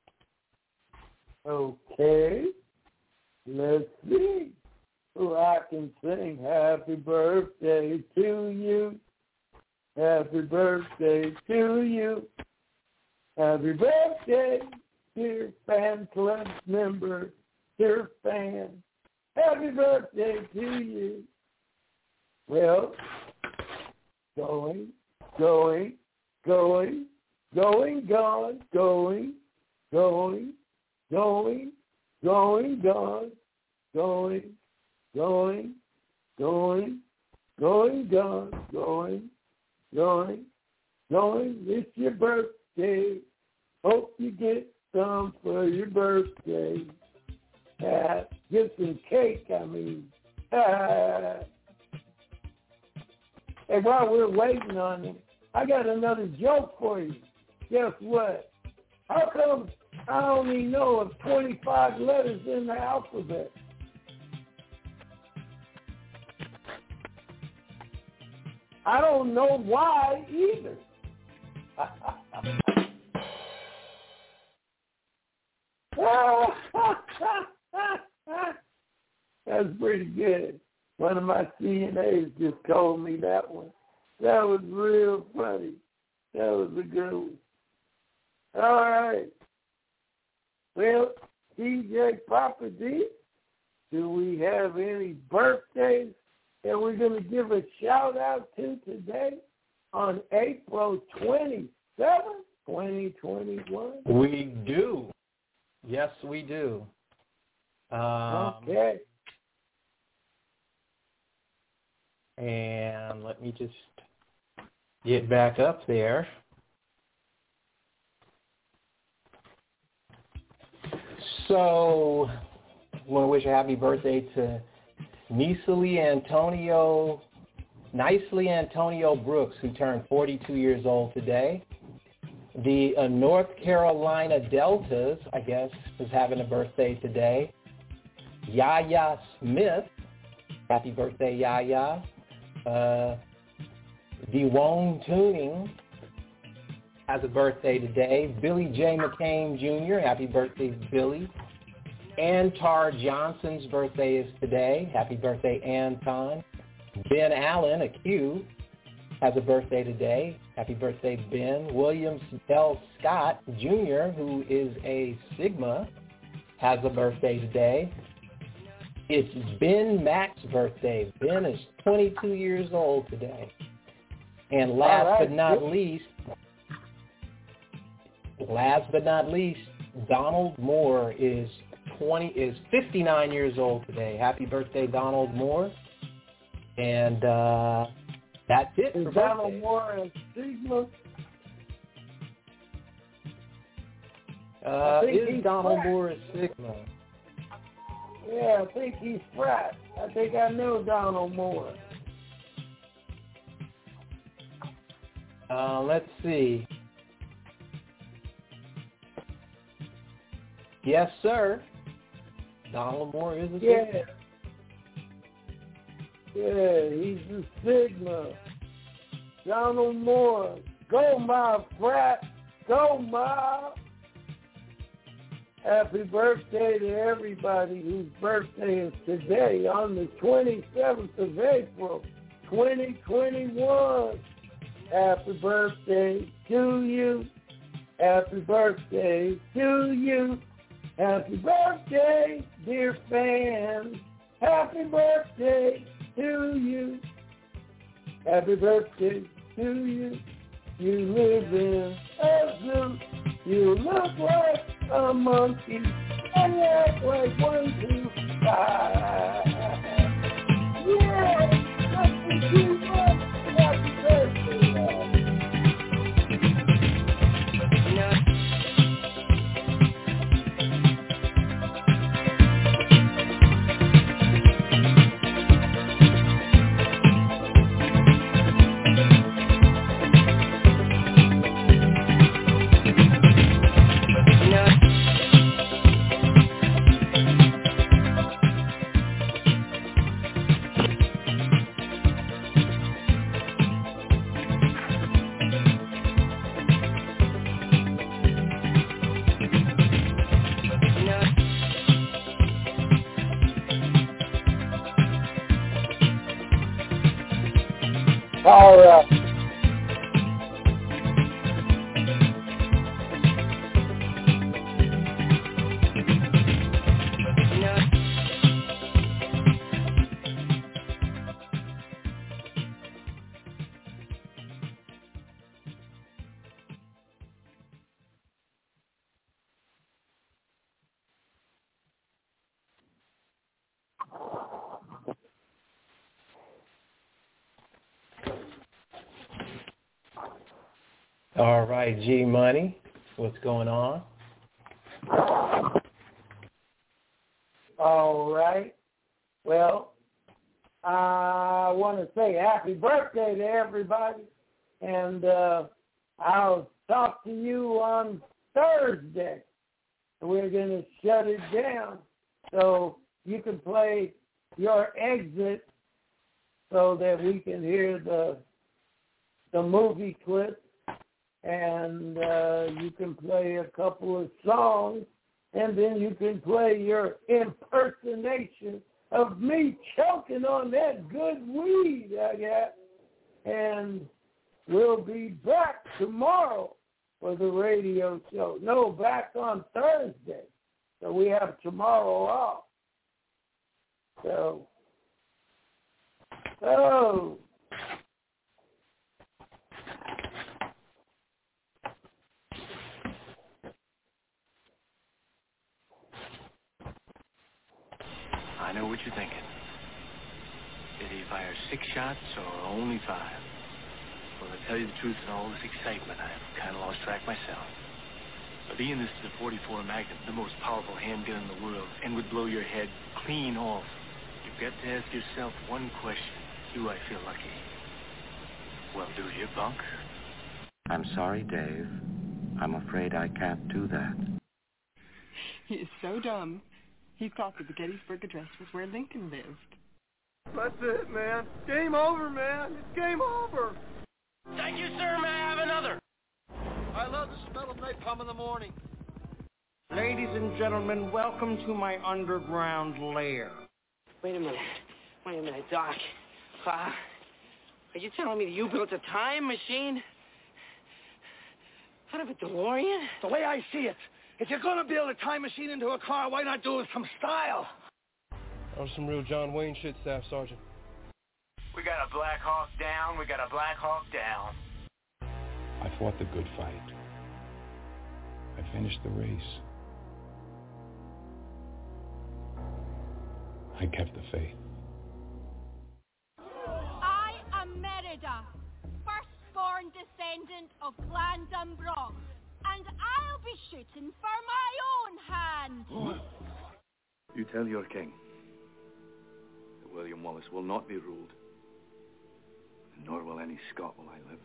Okay. Let's see. So I can sing happy birthday to you. Happy birthday to you. Happy birthday, dear fan club member, dear fan. Happy birthday to you. Well, going, going, going, going, gone, going, going, going, going, gone, going, going, going, going, gone, going, going, going. It's your birthday. Hope you get some for your birthday. Uh, get some cake, I mean. Uh, and while we're waiting on them, I got another joke for you. Guess what? How come I only know of twenty-five letters in the alphabet? I don't know why either. That's pretty good. One of my C N As just told me that one. That was real funny. That was a good one. All right. Well, D J Papa D, do we have any birthdays that we're going to give a shout out to today on April twenty-seventh, twenty twenty-one? We do. Yes, we do. Um, okay. And let me just get back up there. So, I want to wish a happy birthday to Nicely Antonio, Nicely Antonio Brooks, who turned forty-two years old today. The uh, North Carolina Deltas, I guess, is having a birthday today. Yaya Smith, happy birthday, Yaya. Uh, Dewone Tuning has a birthday today. Billy J. McCain Junior, happy birthday, Billy. Antar Johnson's birthday is today. Happy birthday, Anton. Ben Allen, a Q, has a birthday today. Happy birthday, Ben. Williams L. Scott Junior, who is a Sigma, has a birthday today. It's Ben Mack's birthday. Ben is twenty-two years old today. And last right. but not least, last but not least, Donald Moore is twenty is fifty-nine years old today. Happy birthday, Donald Moore. And uh, that's it is for Donald birthdays. Moore and Sigma? Uh, is Donald frat. Moore a Sigma? Yeah, I think he's frat. I think I know Donald Moore. Uh, let's see. Yes, sir. Donald Moore is a yeah. Sigma. Yeah, he's a Sigma. Donald Moore. Go, my frat. Go, my. Happy birthday to everybody whose birthday is today on the twenty-seventh of April, twenty twenty-one. Happy birthday to you. Happy birthday to you. Happy birthday, dear fans. Happy birthday to you. Happy birthday to you. You live in a zoo. You look like a monkey and act like one, two, five. Yeah, that's too much. Happy birthday, love. All right. All right, G Money, what's going on? All right. Well, I want to say happy birthday to everybody, and uh, I'll talk to you on Thursday. We're going to shut it down so you can play your exit so that we can hear the the movie clip. And uh, you can play a couple of songs, and then you can play your impersonation of me choking on that good weed I got. And we'll be back tomorrow for the radio show. No, back on Thursday. So we have tomorrow off. So, oh. I know what you're thinking. Did he fire six shots or only five? Well, to tell you the truth, in all this excitement, I've kind of lost track myself. But being this is a forty-four Magnum, the most powerful handgun in the world, and would blow your head clean off, you've got to ask yourself one question. Do I feel lucky? Well, do you, punk? I'm sorry, Dave. I'm afraid I can't do that. He is so dumb. He thought that the Gettysburg Address was where Lincoln lived. That's it, man. Game over, man. It's game over. Thank you, sir. May I have another? I love the smell of napalm in the morning. Ladies and gentlemen, welcome to my underground lair. Wait a minute. Wait a minute, Doc. Uh, are you telling me that you built a time machine? Out of a DeLorean? The way I see it, if you're going to build a time machine into a car, why not do it with some style? That was some real John Wayne shit, Staff Sergeant. We got a Black Hawk down. We got a Black Hawk down. I fought the good fight. I finished the race. I kept the faith. I am Merida, firstborn descendant of Clan Dunbrog, and I'll be shooting for my own hand. You tell your king that William Wallace will not be ruled, nor will any Scot while I live.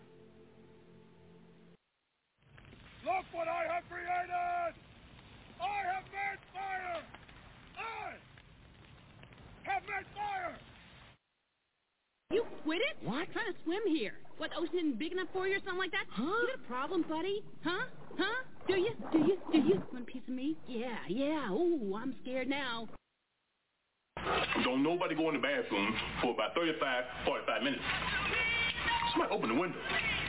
Look what I have created! I have made fire! I have made fire! You quit it? What? Trying to swim here. What, the ocean isn't big enough for you or something like that? Huh? You got a problem, buddy? Huh? Huh? Do you? Do you? Do you? Want a piece of me? Yeah, yeah. Ooh, I'm scared now. Don't nobody go in the bathroom for about thirty-five, forty-five minutes. Somebody open the window.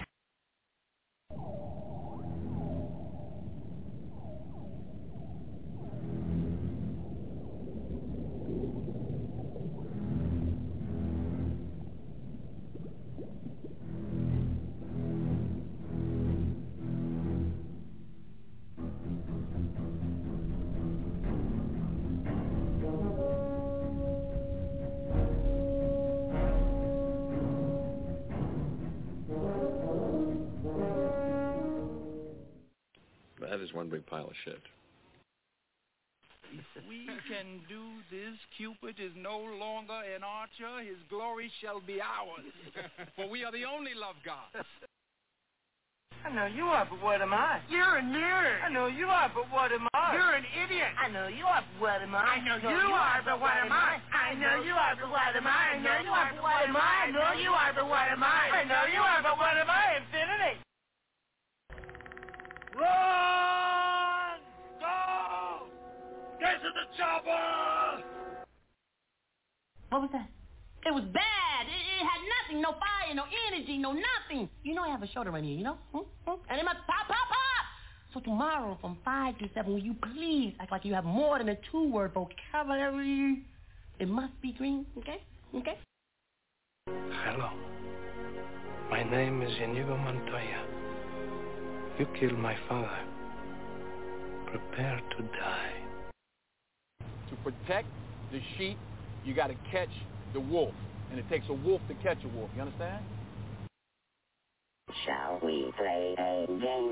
That is one big pile of shit. We can do this. Cupid is no longer an archer. His glory shall be ours. For we are the only love gods. I know you are, but what am I? You're a nerd. I know you are, but what am I? You're an idiot. I know you are, but what am I? I know you are, but what am I? I know you are, but what am I? I know you are, but what am I? I know you are, but what am I? I know you are, but what am I? Infinity. Run! Go! Get to the chopper! What was that? It was bad. It, it had nothing. No fire, no energy, no nothing. You know I have a show to run here, you know? Hmm? Hmm? And it must pop, pop, pop. So tomorrow from five to seven, will you please act like you have more than a two-word vocabulary? It must be green, okay? Okay? Hello. My name is Inigo Montoya. You killed my father. Prepare to die. To protect the sheep, you got to catch the wolf. And it takes a wolf to catch a wolf. You understand? Shall we play a game?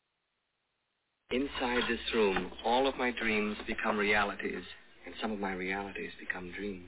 Inside this room, all of my dreams become realities, and some of my realities become dreams.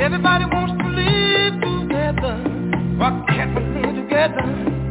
Everybody wants to live together. Why can't we live together?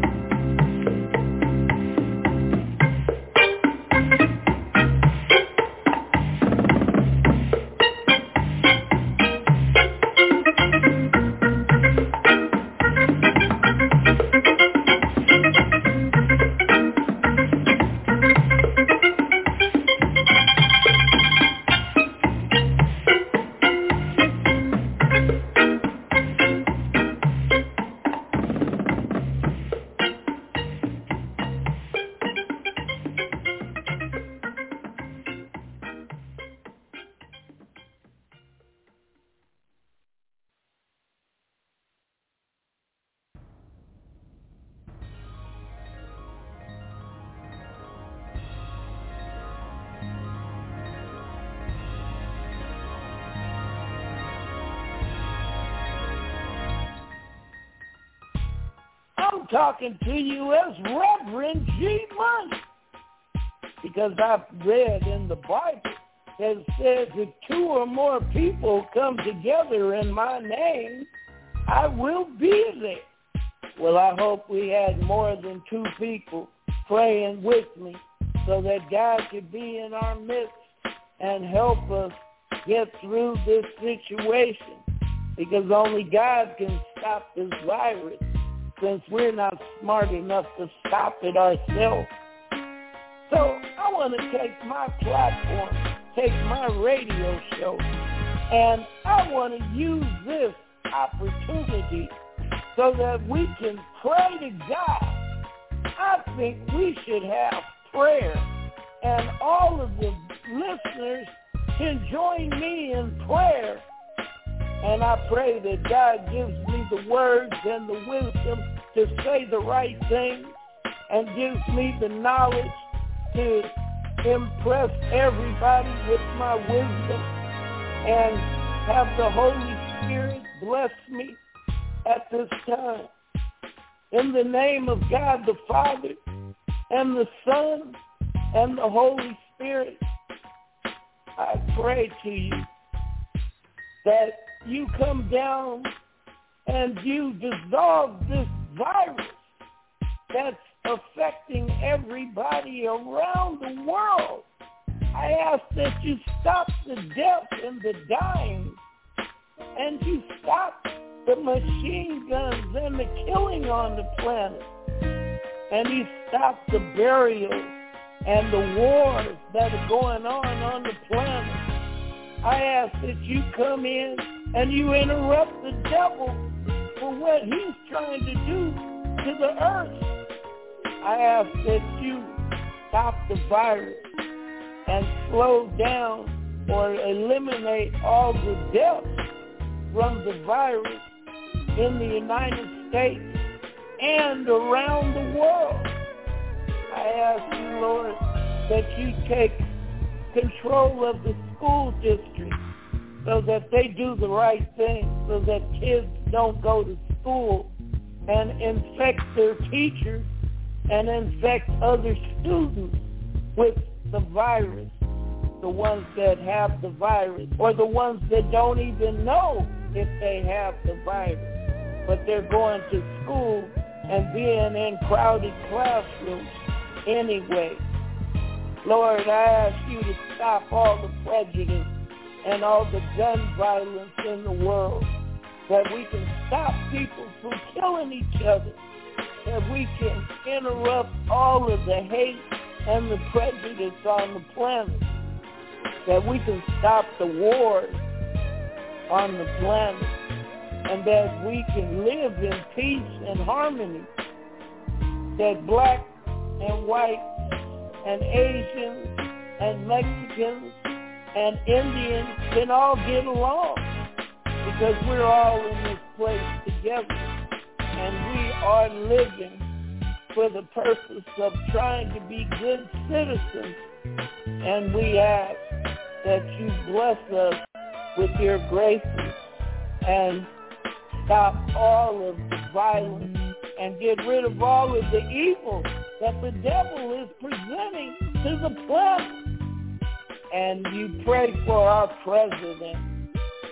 I'm talking to you as Reverend G. Money, because I've read in the Bible that says if two or more people come together in my name, I will be there. Well, I hope we had more than two people praying with me so that God could be in our midst and help us get through this situation, because only God can stop this virus, since we're not smart enough to stop it ourselves. So I want to take my platform, take my radio show, and I want to use this opportunity so that we can pray to God. I think we should have prayer, and all of the listeners can join me in prayer. And I pray that God gives me the words and the wisdom to say the right things, and gives me the knowledge to impress everybody with my wisdom, and have the Holy Spirit bless me at this time. In the name of God the Father and the Son and the Holy Spirit, I pray to you that you come down and you dissolve this virus that's affecting everybody around the world. I ask that you stop the death and the dying, and you stop the machine guns and the killing on the planet, and you stop the burials and the wars that are going on on the planet. I ask that you come in and you interrupt the devil for what he's trying to do to the earth. I ask that you stop the virus and slow down or eliminate all the deaths from the virus in the United States and around the world. I ask you, Lord, that you take control of the school district so that they do the right thing, so that kids don't go to school and infect their teachers and infect other students with the virus, the ones that have the virus, or the ones that don't even know if they have the virus, but they're going to school and being in crowded classrooms anyway. Lord, I ask you to stop all the prejudice and all the gun violence in the world, that we can stop people from killing each other, that we can interrupt all of the hate and the prejudice on the planet, that we can stop the wars on the planet, and that we can live in peace and harmony, that black and white and Asians and Mexicans and Indians can all get along, because we're all in this place together, and we are living for the purpose of trying to be good citizens. And we ask that you bless us with your graces and stop all of the violence and get rid of all of the evil that the devil is presenting to the planet. And you pray for our president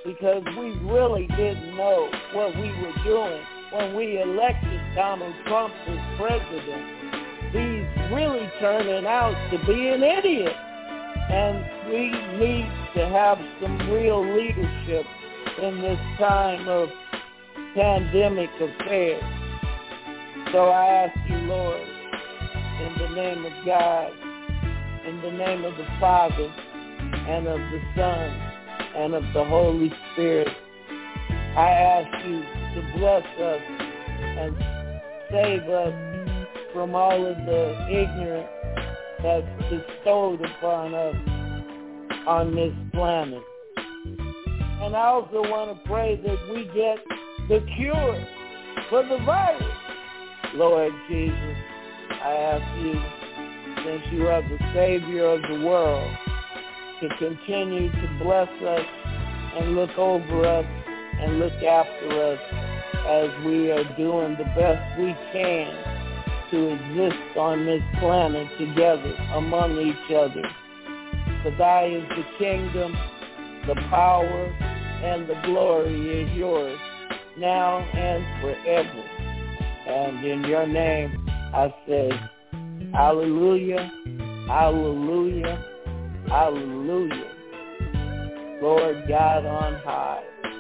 because we really didn't know what we were doing when we elected Donald Trump as president. He's really turning out to be an idiot. And we need to have some real leadership in this time of pandemic affairs. So I ask you, Lord, in the name of God, in the name of the Father, and of the Son, and of the Holy Spirit, I ask you to bless us and save us from all of the ignorance that's bestowed upon us on this planet. And I also want to pray that we get the cure for the virus. Lord Jesus, I ask you, since you are the Savior of the world, to continue to bless us and look over us and look after us as we are doing the best we can to exist on this planet together among each other. For thy is the kingdom, the power, and the glory is yours, now and forever. And in your name I say, hallelujah, hallelujah, hallelujah. Lord God on high.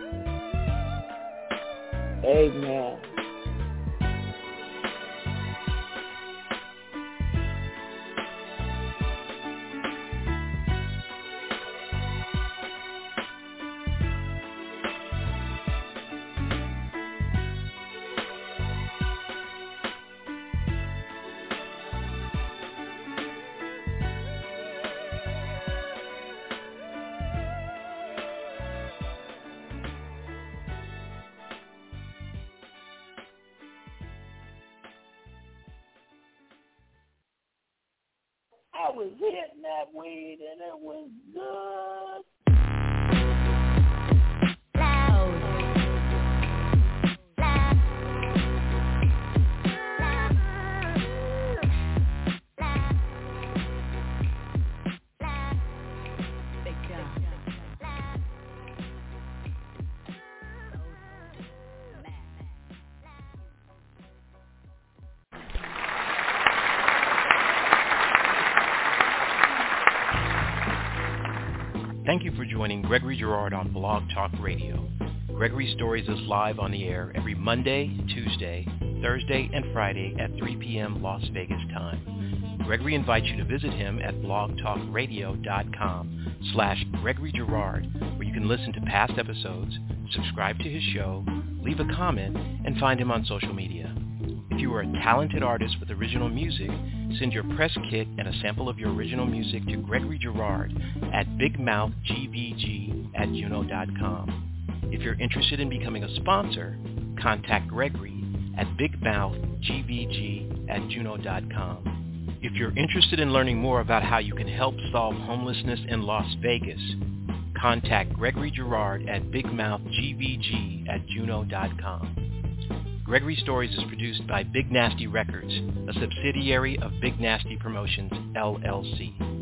Amen. I was hitting that weed and it was good. Thank you for joining Gregory Girard on Blog Talk Radio. Gregory Stories is live on the air every Monday, Tuesday, Thursday, and Friday at three p.m. Las Vegas time. Gregory invites you to visit him at blogtalkradio.com slash Gregory Girard, where you can listen to past episodes, subscribe to his show, leave a comment, and find him on social media. If you are a talented artist with original music, send your press kit and a sample of your original music to Gregory Girard at bigmouthgvg at juno dot com. If you're interested in becoming a sponsor, contact Gregory at bigmouthgvg at juno dot com. If you're interested in learning more about how you can help solve homelessness in Las Vegas, contact Gregory Girard at bigmouthgvg at juno dot com. Gregory Stories is produced by Big Nasty Records, a subsidiary of Big Nasty Promotions, L L C.